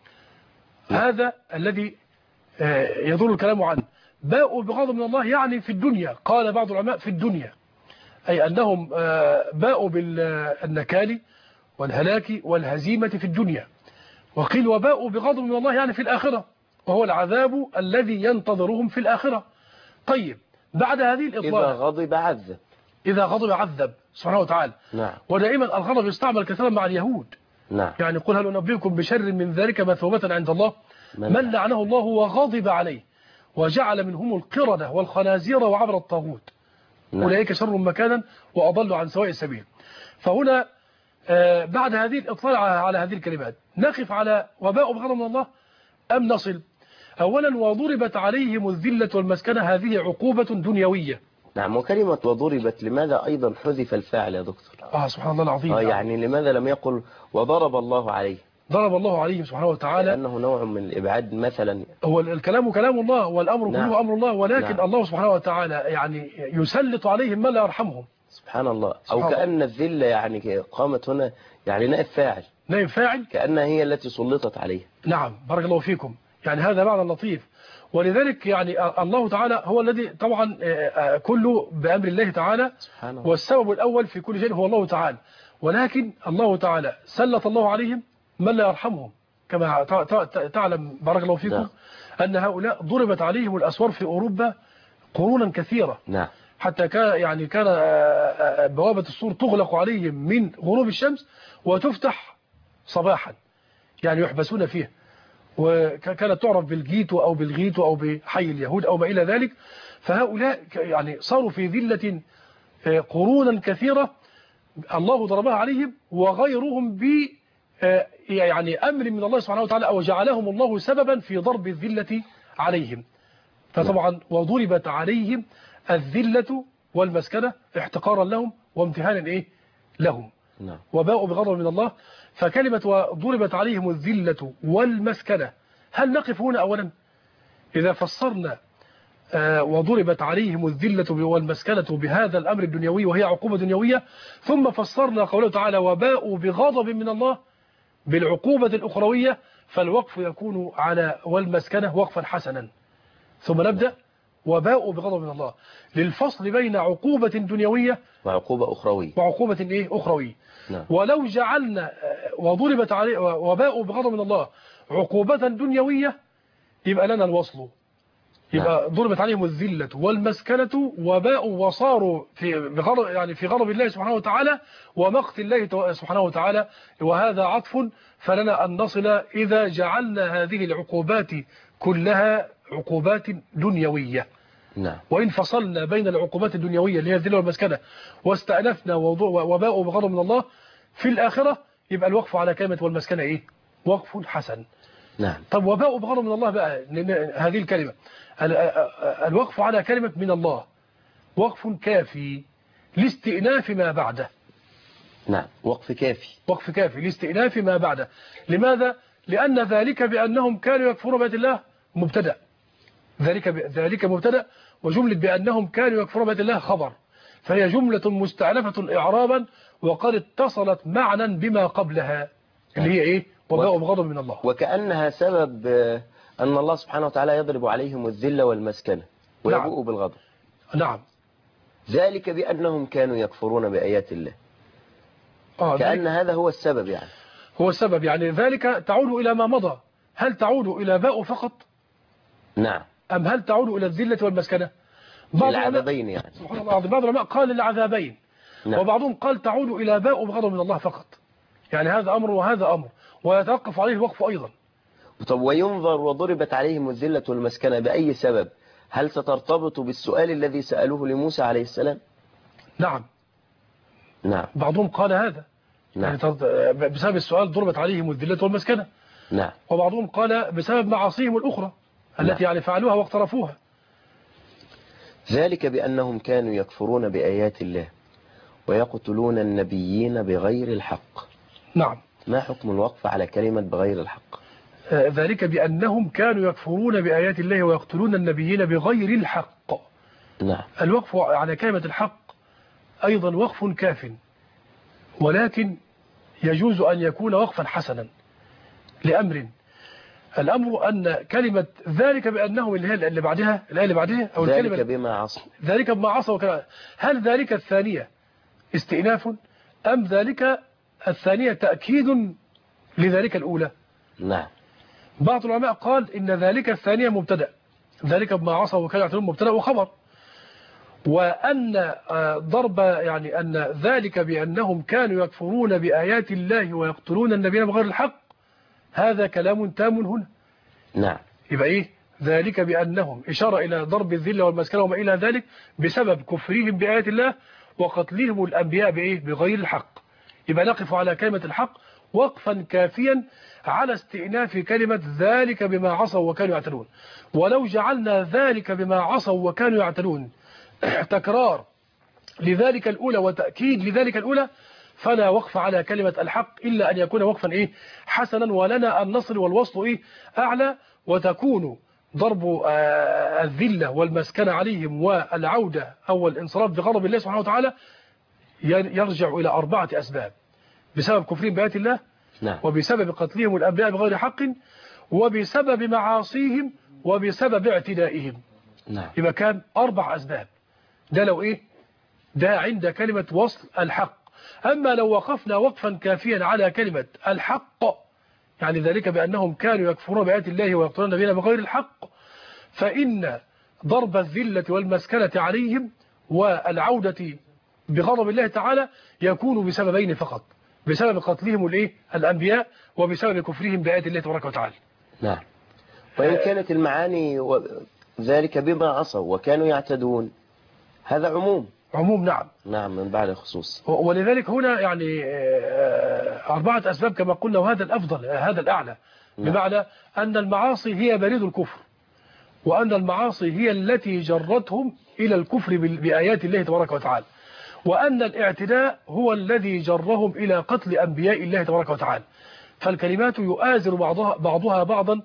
لا. هذا الذي يدور الكلام عنه. باءوا بغضب من الله يعني في الدنيا. قال بعض العلماء في الدنيا، أي أنهم باءوا بالنكال والهلاك والهزيمة في الدنيا. وقيل وباءوا بغضب من الله يعني في الآخرة، وهو العذاب الذي ينتظرهم في الآخرة. طيب بعد هذه الإطلاق، إذا غضب عذب. إذا غضب عذب سبحانه وتعالى. نعم. ودائما الغضب يستعمل كثيرا مع اليهود. نعم. يعني قل هل أنبئكم بشر من ذلك مثوبة عند الله من, من لعنه الله وغضب عليه وجعل منهم القردة والخنازير وعبد الطاغوت. نعم. أولئك شر مكانا وأضل عن سواء السبيل. فهنا آه بعد هذه الإطلاع على هذه الكلمات نقف على وباء بغضب من الله أم نصل؟ أولا وضربت عليهم الذلة والمسكنة، هذه عقوبة دنيوية. نعم. وكلمة وضربت لماذا أيضا حذف الفاعل يا دكتور؟ آه سبحان الله العظيم. آه يعني لماذا لم يقل وضرب الله عليه؟ ضرب الله عليه سبحانه وتعالى، لأنه نوع من الإبعاد مثلا. هو الكلام كلام الله والأمر نعم. كله أمر الله، ولكن نعم. الله سبحانه وتعالى يعني يسلط عليهم من لا يرحمهم. سبحان الله. أو سبحان كأن الذلة يعني قامت هنا يعني نائب فاعل. نائب فاعل كأنها هي التي سلطت عليه. نعم. بارك الله فيكم. يعني هذا معنى لطيف. ولذلك يعني الله تعالى هو الذي طبعا كله بأمر الله تعالى، والسبب الأول في كل شيء هو الله تعالى. ولكن الله تعالى سلط الله عليهم من لا يرحمهم، كما تعلم بارك الله فيكم أن هؤلاء ضربت عليهم الأسوار في أوروبا قرونا كثيرة. نعم. حتى كان يعني كان بوابة السور تغلق عليهم من غروب الشمس وتفتح صباحا، يعني يحبسون فيها، وكانت تعرف بالجيتو أو بالغيتو أو بحي اليهود أو ما إلى ذلك. فهؤلاء يعني صاروا في ذلة قرونا كثيرة الله ضربها عليهم، وغيرهم ب يعني أمر من الله سبحانه وتعالى، أو جعلهم الله سببا في ضرب الذلة عليهم. فطبعا وضربت عليهم الذلة والمسكنة احتقارا لهم وامتهانا إيه لهم، وباءوا بغضب من الله. فكلمة وضربت عليهم الذلة والمسكنة، هل نقف هنا أولا إذا فسرنا آه وضربت عليهم الذلة والمسكنة بهذا الأمر الدنيوي وهي عقوبة دنيوية، ثم فسرنا قوله تعالى وباءوا بغضب من الله بالعقوبة الأخروية، فالوقف يكون على والمسكنة وقفا حسنا. ثم نبدأ وباءوا بغضب من الله للفصل بين عقوبة دنيوية وعقوبة أخروية وعقوبة إيه أخروية. نعم. ولو جعلنا وضربت عليه وباءوا بغضب من الله عقوبة دنيوية يبقى لنا الوصل، يبقى نعم. ضربت عليهم الذلة والمسكنة وباءوا وصاروا في بغضب يعني في غضب الله سبحانه وتعالى ومقت الله سبحانه وتعالى، وهذا عطف. فلنا أن نصل إذا جعلنا هذه العقوبات كلها عقوبات دنيوية. نعم. وإن فصلنا بين العقوبات الدنيوية اللي هي الذلة والمسكنة واستأنفنا وباءوا بغضب من الله في الآخرة، يبقى الوقف على كلمة والمسكنة إيه؟ وقف حسن. نعم. طب وباءوا بغضب من الله بقى، هذه الكلمة الوقف على كلمة من الله وقف كافي لاستئناف ما بعده. نعم. وقف كافي وقف كافي لاستئناف ما بعده. لماذا؟ لأن ذلك بأنهم كانوا يكفرون بآيات الله مبتدأ، ذلك ذلك مبتدأ، وجملة بأنهم كانوا يكفرون بآيات الله خبر، فهي جملة مستأنفة إعرابا وقد اتصلت معنى بما قبلها اللي هي إيه؟ وباءوا بغضب من الله. وكأنها سبب أن الله سبحانه وتعالى يضرب عليهم الذلة والمسكنة ويبوءوا نعم. بالغضب. نعم. ذلك بأنهم كانوا يكفرون بآيات الله. آه كأن هذا هو السبب، يعني هو السبب، يعني ذلك تعود إلى ما مضى. هل تعود إلى باء فقط؟ نعم. أم هل تعود إلى الذلة والمسكنة؟ العذابين يعني. سبحان الله العظيم. بعض العلماء قال العذابين. نعم. وبعضهم قال تعود إلى باء بغضب من الله فقط، يعني هذا أمر وهذا أمر، ويتوقف عليه الوقف أيضا. طب وينظر وضربت عليهم الذلة والمسكنة بأي سبب؟ هل سترتبط بالسؤال الذي سألوه لموسى عليه السلام؟ نعم. نعم. بعضهم قال هذا. نعم. يعني بسبب السؤال ضربت عليهم الذلة والمسكنة. نعم. وبعضهم قال بسبب معاصيهم الأخرى التي نعم. يعني فعلوها واقترفوها. ذلك بأنهم كانوا يكفرون بآيات الله ويقتلون النبيين بغير الحق. نعم. ما حكم الوقف على كلمة بغير الحق؟ آه ذلك بأنهم كانوا يكفرون بآيات الله ويقتلون النبيين بغير الحق. نعم. الوقف على كلمة الحق أيضا وقف كاف، ولكن يجوز أن يكون وقفا حسنا لأمر. الأمر أن كلمة ذلك بأنهم اللي هي اللي بعدها الآية اللي بعدها أو ذلك الكلمة بما عصوا ذلك بما عصوا، هل ذلك الثانية استئناف أم ذلك الثانية تأكيد لذلك الأولى؟ نعم. بعض العلماء قال إن ذلك الثانية مبتدأ، ذلك بما عصوا وكانوا يعتدون مبتدأ وخبر، وأن ضرب يعني أن ذلك بأنهم كانوا يكفرون بآيات الله ويقتلون النبيين بغير الحق هذا كلام تام هنا. نعم. يبقى إيه؟ ذلك بأنهم إشارة إلى ضرب الذلة والمسكنة وما إلى ذلك بسبب كفرهم بآيات الله وقتلهم الأنبياء بإيه؟ بغير الحق. يبقى نقف على كلمة الحق وقفا كافيا على استئناف كلمة ذلك بما عصوا وكانوا يعتدون. ولو جعلنا ذلك بما عصوا وكانوا يعتدون تكرار لذلك الأولى وتأكيد لذلك الأولى فلا وقف على كلمة الحق إلا أن يكون وقفا إيه؟ حسنا، ولنا أن نصل والوصل إيه؟ أعلى، وتكون ضرب الذلة والمسكنة عليهم والعودة أو الانصراف بغضب الله سبحانه وتعالى يرجع إلى أربعة أسباب: بسبب كفرهم بآيات الله، نعم. وبسبب قتلهم الأنبياء بغير حق، وبسبب معاصيهم، وبسبب اعتدائهم. نعم. يبقى كان أربع أسباب. ده لو إيه؟ ده عند كلمة وصل الحق. أما لو وقفنا وقفا كافيا على كلمة الحق يعني ذلك بأنهم كانوا يكفرون بآيات الله ويقتلون نبينا بغير الحق، فإن ضرب الذلة والمسكنة عليهم والعودة بغضب الله تعالى يكون بسببين فقط، بسبب قتلهم الايه الأنبياء وبسبب كفرهم بآيات الله تبارك وتعالى. نعم. وإن كانت المعاني ذلك بما عصوا وكانوا يعتدون، هذا عموم عموم نعم نعم من بعد الخصوص. ولذلك هنا يعني أربعة أسباب كما قلنا، وهذا الأفضل هذا الأعلى. نعم. بمعنى أن المعاصي هي بريد الكفر، وأن المعاصي هي التي جرتهم إلى الكفر بآيات الله تبارك وتعالى، وأن الاعتداء هو الذي جرهم إلى قتل أنبياء الله تبارك وتعالى. فالكلمات يؤازر بعضها بعضها بعضا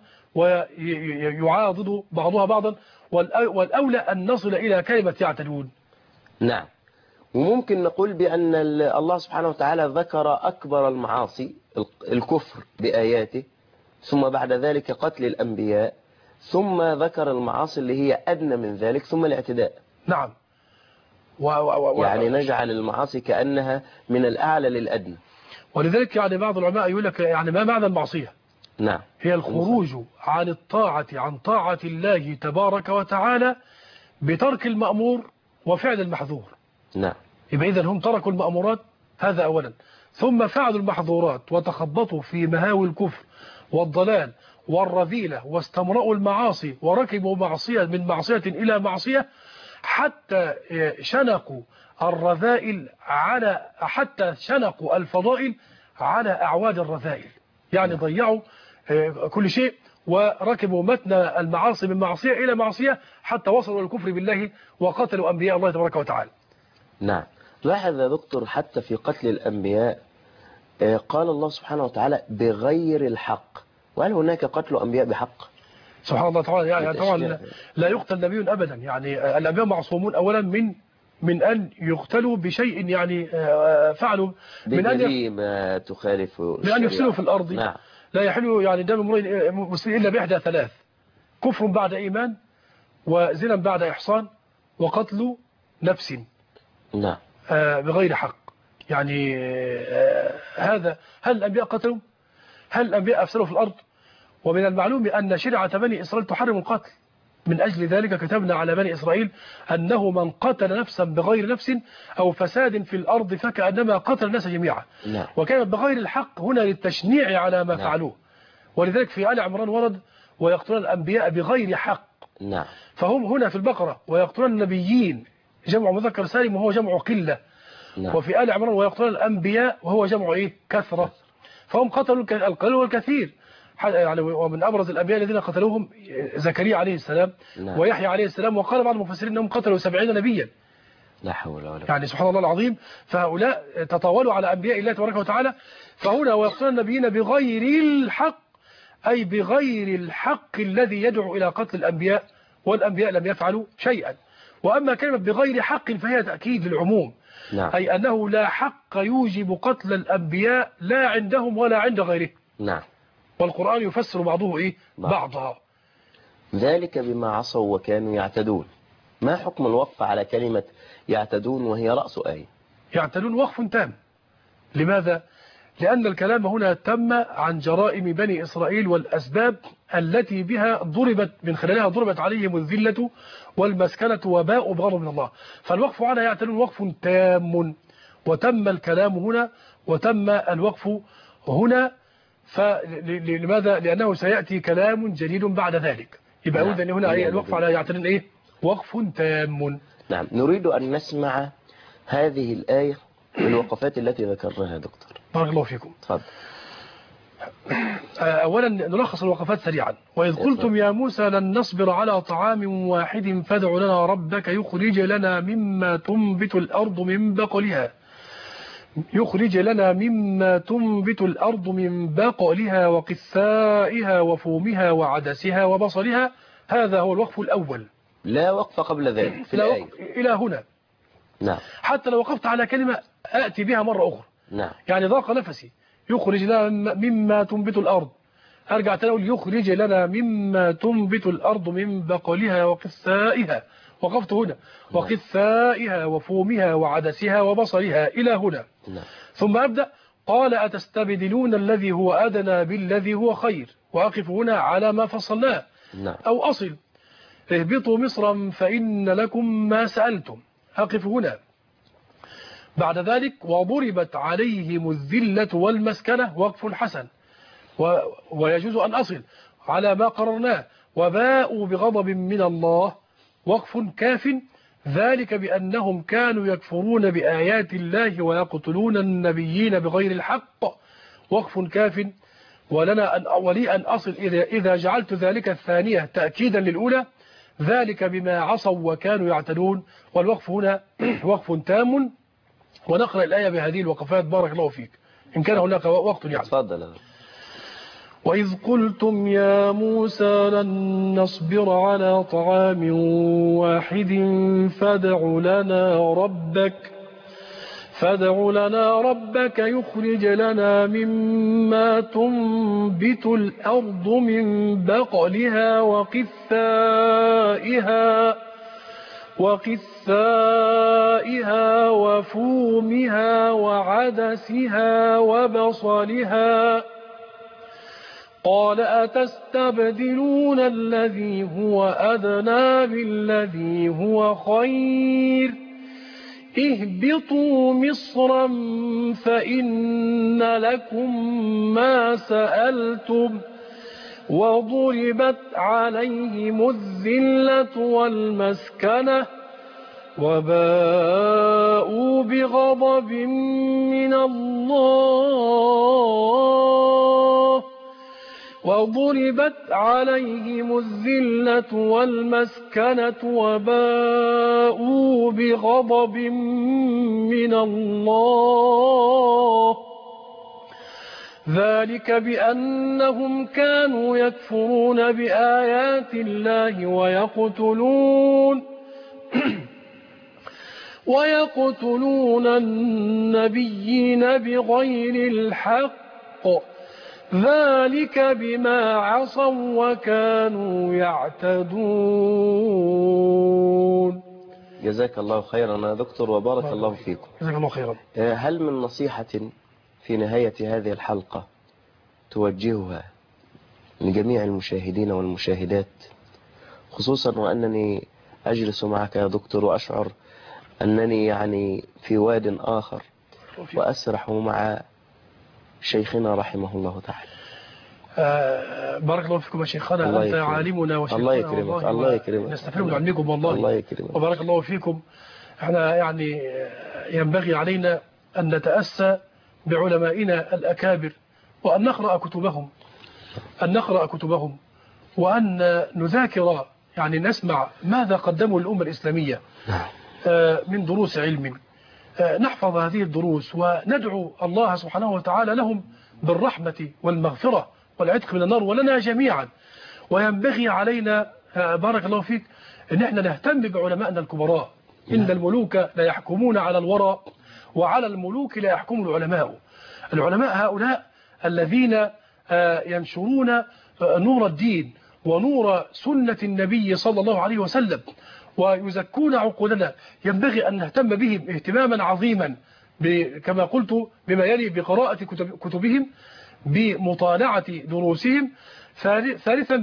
ويعاضد بعضها بعضا، والأولى أن نصل إلى كلمة يعتدون. نعم. وممكن نقول بأن الله سبحانه وتعالى ذكر أكبر المعاصي الكفر بآياته، ثم بعد ذلك قتل الأنبياء، ثم ذكر المعاصي اللي هي أدنى من ذلك، ثم الاعتداء. نعم. و و و يعني نجعل المعاصي كأنها من الأعلى للأدنى. ولذلك يعني بعض العلماء يقول لك يعني ما معنى المعصية؟ نعم. هي الخروج عن الطاعة عن طاعة الله تبارك وتعالى بترك المأمور وفعل المحظور. نعم. يبقى إذن هم تركوا المأمورات، هذا أولا، ثم فعلوا المحظورات وتخبطوا في مهاوي الكفر والضلال والرذيلة واستمرأوا المعاصي وركبوا معصية من معصية إلى معصية، حتى شنقوا الرذائل على حتى شنقوا الفضائل على أعواد الرذائل، يعني ضيعوا كل شيء وركبوا متن المعاصي من معصية إلى معصية حتى وصلوا للكفر بالله وقتلوا أنبياء الله تبارك وتعالى. نعم. لاحظ يا دكتور حتى في قتل الأنبياء قال الله سبحانه وتعالى بغير الحق، وهل هناك قتل أنبياء بحق؟ سبحان الله تعالى. يعني طبعا لا يقتل نبي أبدا، يعني الأنبياء معصومون أولا من من أن يقتلوا بشيء يعني فعلوا من أن ما تخالف من أن يفسدوا في الأرض. نعم. لا يحل يعني دم امرئ مسلم إلا بإحدى ثلاث: كفر بعد إيمان، وزنا بعد إحصان، وقتل نفس. نعم. بغير حق. يعني هذا هل الأنبياء قتلوا؟ هل الأنبياء أفسدوا في الأرض؟ ومن المعلوم أن شريعة بني إسرائيل تحرم القتل، من أجل ذلك كتبنا على بني إسرائيل أنه من قتل نفسا بغير نفس أو فساد في الأرض فكأنما قتل الناس جميعا. نعم. وكانت بغير الحق هنا للتشنيع على ما نعم. فعلوه، ولذلك في آل عمران ورد ويقتلون الأنبياء بغير حق. نعم. فهم هنا في البقرة ويقتلون النبيين جمع مذكر سالم وهو جمع قلة. نعم. وفي آل عمران ويقتلون الأنبياء وهو جمع إيه؟ كثرة. فهم قتلوا القليل والكثير، يعني ومن أبرز الأنبياء الذين قتلوهم زكريا عليه السلام. نعم. ويحيى عليه السلام، وقال بعض المفسرين أنهم قتلوا سبعين نبيا. لا حول ولا قوة. يعني سبحان الله العظيم. فهؤلاء تطاولوا على أنبياء الله تبارك وتعالى. فهنا ويقتلون النبيين بغير الحق، أي بغير الحق الذي يدعو إلى قتل الأنبياء، والأنبياء لم يفعلوا شيئا. وأما كلمة بغير حق فهي تأكيد للعموم. نعم. أي أنه لا حق يوجب قتل الأنبياء لا عندهم ولا عند غيره. نعم. والقرآن يفسر بعضه إيه؟ بعضها. ذلك بما عصوا وكانوا يعتدون. ما حكم الوقف على كلمة يعتدون وهي رأس آية؟ يعتدون وقف تام. لماذا؟ لأن الكلام هنا تم عن جرائم بني إسرائيل والأسباب التي بها ضربت من خلالها ضربت عليهم الذلة والمسكنة وباءوا بغضب من الله. فالوقف على يعتدون وقف تام، وتم الكلام هنا وتم الوقف هنا. فلماذا؟ لأنه سيأتي كلام جديد بعد ذلك. يبقى أود أن هنا الوقف على يعتدون إيه؟ وقف تام. نعم. نريد أن نسمع هذه الآية بالوقفات التي ذكرناها دكتور. بارك الله فيكم. تفضل. أولا نلخص الوقفات سريعا. وإذ قلتم يا موسى لن نصبر على طعام واحد فادع لنا ربك يخرج لنا مما تنبت الأرض من بقلها يخرج لنا مما تنبت الأرض من بقلها وقثائها وفومها وعدسها وبصلها. هذا هو الوقف الأول. لا وقف قبل ذلك في الآية إلى هنا. نعم. حتى لو وقفت على كلمة آتي بها مرة أخرى. نعم. يعني ضاق نفسي. يخرج لنا مما تنبت الأرض، أرجع تقول يخرج لنا مما تنبت الأرض من بقلها وقثائها. وقفت هنا. وقثائها وفومها وعدسها وبصلها إلى هنا. نعم. ثم أبدأ قال أتستبدلون الذي هو أدنى بالذي هو خير، وأقف هنا على ما فصلناه. نعم. أو أصل اهبطوا مصرا فإن لكم ما سألتم، أقف هنا. بعد ذلك وضربت عليهم الذلة والمسكنة، وقف حسن، و... ويجوز أن أصل على ما قررناه. وباءوا بغضب من الله، وقف كاف، ذلك بأنهم كانوا يكفرون بآيات الله ويقتلون النبيين بغير الحق، وقف كاف. ولنا أن ولي أن أصل إذا, إذا جعلت ذلك الثانية تأكيدا للأولى، ذلك بما عصوا وكانوا يعتدون، والوقف هنا وقف تام. ونقرأ الآية بهذه الوقفات بارك الله فيك إن كان هناك وقت يعني. تفضل. وإذ قلتم يا موسى لن نصبر على طعام واحد فادع لنا ربك فادع لنا ربك يخرج لنا مما تنبت الأرض من بقلها وقثائها وقثائها وفومها وعدسها وبصلها. قال أتستبدلون الذي هو أدنى بالذي هو خير، اهبطوا مصرا فإن لكم ما سألتم، وضربت عليهم الذلة والمسكنة، وباءوا بغضب من الله وضربت عليهم الذلة والمسكنة وباءوا بغضب من الله، ذلك بأنهم كانوا يكفرون بآيات الله ويقتلون ويقتلون النبيين بغير الحق، ذلك بما عصوا وكانوا يعتدون. جزاك الله خيرا يا دكتور وبارك الله فيكم. جزاك الله خيرا. هل من نصيحة في نهاية هذه الحلقة توجهها لجميع المشاهدين والمشاهدات، خصوصا وأنني أجلس معك يا دكتور وأشعر أنني يعني في واد آخر وأسرح مع شيخنا رحمه الله تعالى. آه بارك الله فيكم يا شيخنا، أنت عالمنا وشيخنا، الله يكرمك. الله يكرمك. نستفيد من علمكم والله. الله يكرمك. وبارك الله فيكم. احنا يعني ينبغي علينا أن نتأسى بعلمائنا الأكابر، وأن نقرأ كتبهم أن نقرأ كتبهم وأن نذاكر، يعني نسمع ماذا قدموا للأمة الإسلامية من دروس علم، نحفظ هذه الدروس وندعو الله سبحانه وتعالى لهم بالرحمة والمغفرة والعتق من النار ولنا جميعا. وينبغي علينا بارك الله فيك أن احنا نهتم بعلمائنا الكبراء. إن الملوك لا يحكمون على الورى وعلى الملوك لا يحكم العلماء. العلماء هؤلاء الذين ينشرون نور الدين ونور سنة النبي صلى الله عليه وسلم ويزكون عقولنا، ينبغي أن نهتم بهم اهتماما عظيما، كما قلت بما يلي بقراءة كتبهم، بمطالعة دروسهم، ثالثا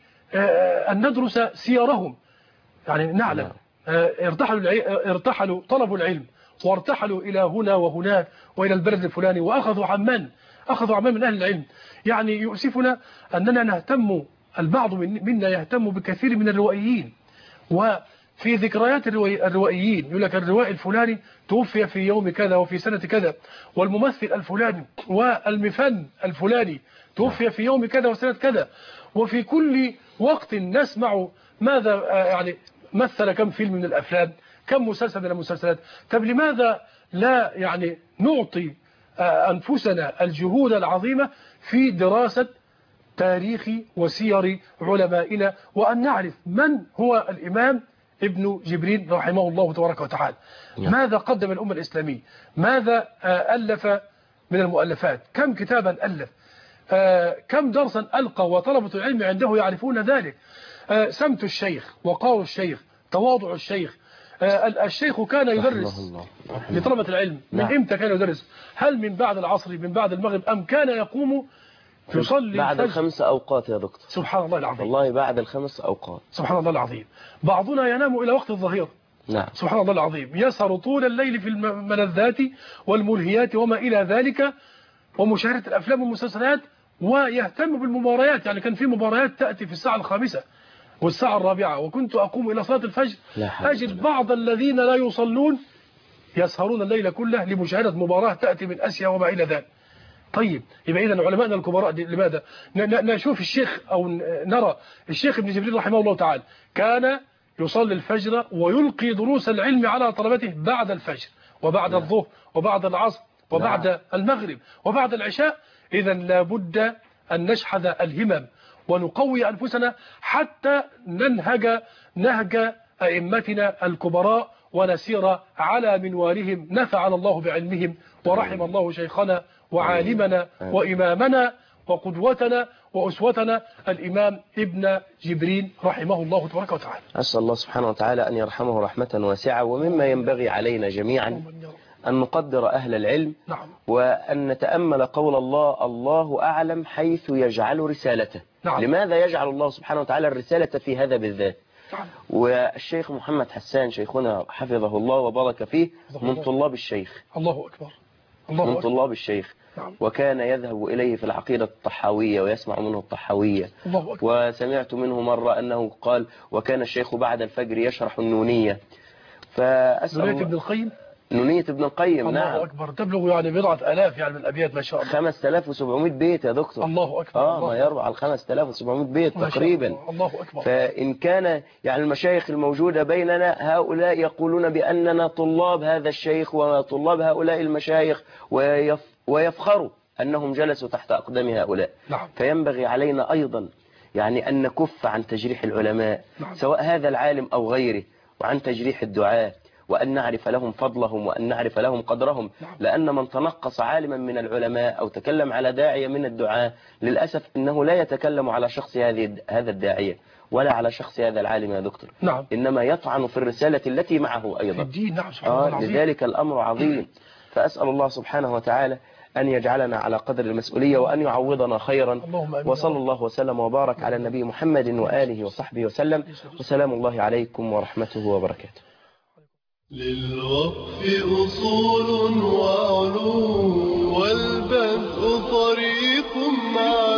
بأن ندرس سيرهم. يعني نعلم ارتحلوا ارتحلوا طلبوا العلم وارتحلوا إلى هنا وهناك وإلى البلد الفلاني وأخذوا عمان أخذوا عمان من أهل العلم. يعني يؤسفنا أننا نهتم، البعض منا يهتم بكثير من الروائيين، وفي ذكريات الروائيين يقول لك الروائي الفلاني توفي في يوم كذا وفي سنة كذا، والممثل الفلاني والمفن الفلاني توفي في يوم كذا وسنة كذا، وفي كل وقت نسمع ماذا يعني مثل كم فيلم من الأفلام، كم مسلسل من المسلسلات. طب لماذا لا يعني نعطي أنفسنا الجهود العظيمة في دراسة تاريخ وسير علمائنا، وأن نعرف من هو الإمام ابن جبرين رحمه الله تبارك وتعالى، ماذا قدم الأمة الإسلامية، ماذا ألف من المؤلفات، كم كتابا ألف، كم درسا ألقى وطلبة العلم عنده يعرفون ذلك، سمت الشيخ، وقار الشيخ، تواضع الشيخ، الشيخ كان يدرس لطلبة العلم من نعم. إمتى كان يدرس؟ هل من بعد العصر من بعد المغرب أم كان يقوم يصلي بعد الخمس أوقات يا دكتور؟ سبحان الله العظيم، والله بعد الخمس أوقات. سبحان الله العظيم. بعضنا ينام إلى وقت الظهيرة. نعم. سبحان الله العظيم. يسهر طول الليل في الملذات والملهيات وما إلى ذلك ومشاهدة الأفلام والمسلسلات، ويهتم بالمباريات. يعني كان في مباريات تأتي في الساعة الخامسة والساعة الرابعة، وكنت أقوم إلى صلاة الفجر أجد بعض الذين لا يصلون يسهرون الليل كله لمشاهدة مباراة تأتي من آسيا وما إلى ذلك. طيب يبقى إذن علماءنا الكبراء لماذا؟ نشوف الشيخ أو نرى الشيخ ابن جبريل رحمه الله تعالى كان يصلي الفجر ويلقي دروس العلم على طلبته بعد الفجر وبعد الظهر وبعد العصر وبعد المغرب وبعد العشاء. إذن لابد أن نشحذ الهمم ونقوي أنفسنا حتى ننهج نهج أئمتنا الكبراء ونسير على منوالهم. نفعنا الله بعلمهم ورحم الله شيخنا وعالمنا وإمامنا وقدوتنا وأسوتنا الإمام ابن جبريل رحمه الله تبارك وتعالى. أسأل الله سبحانه وتعالى أن يرحمه رحمة واسعة. ومما ينبغي علينا جميعا أن نقدر أهل العلم نعم. وأن نتأمل قول الله: الله أعلم حيث يجعل رسالته. نعم. لماذا يجعل الله سبحانه وتعالى الرسالة في هذا بالذات؟ نعم. والشيخ محمد حسان شيخنا حفظه الله وبارك فيه من طلاب الشيخ. الله أكبر. الله من طلاب الشيخ. نعم. وكان يذهب إليه في العقيدة الطحاوية ويسمع منه الطحاوية. الله أكبر. وسمعت منه مرة أنه قال: وكان الشيخ بعد الفجر يشرح النونية. فأسأل نونية ابن القيم نونية ابن القيم. الله نعم. أكبر. تبلغ يعني بضعة آلاف يعني من الأبيات ما شاء الله. خمسة آلاف وسبعمائة بيت يا دكتور. الله أكبر. آه الله ما يروع على خمسة آلاف وسبعمائة بيت تقريبا. الله. الله أكبر. فإن كان يعني المشايخ الموجودة بيننا هؤلاء يقولون بأننا طلاب هذا الشيخ وطلاب هؤلاء المشايخ ويف ويفخروا أنهم جلسوا تحت أقدام هؤلاء. نعم. فينبغي علينا أيضا يعني أن نكف عن تجريح العلماء. نعم. سواء هذا العالم أو غيره، وعن تجريح الدعاة، وأن نعرف لهم فضلهم وأن نعرف لهم قدرهم. نعم. لأن من تنقص عالما من العلماء أو تكلم على داعية من الدعاة للأسف إنه لا يتكلم على شخص هذه هذا الداعية ولا على شخص هذا العالم يا دكتور. نعم. إنما يطعن في الرسالة التي معه أيضا. الدين. نعم. سبحان الله العظيم. لذلك الأمر عظيم. فأسأل الله سبحانه وتعالى أن يجعلنا على قدر المسؤولية وأن يعوضنا خيرا. وصلى الله وسلم وبارك على النبي محمد وآله وصحبه وسلم. وسلام الله عليكم ورحمته وبركاته. للوقف أصول وعلوم والبدء طريق مع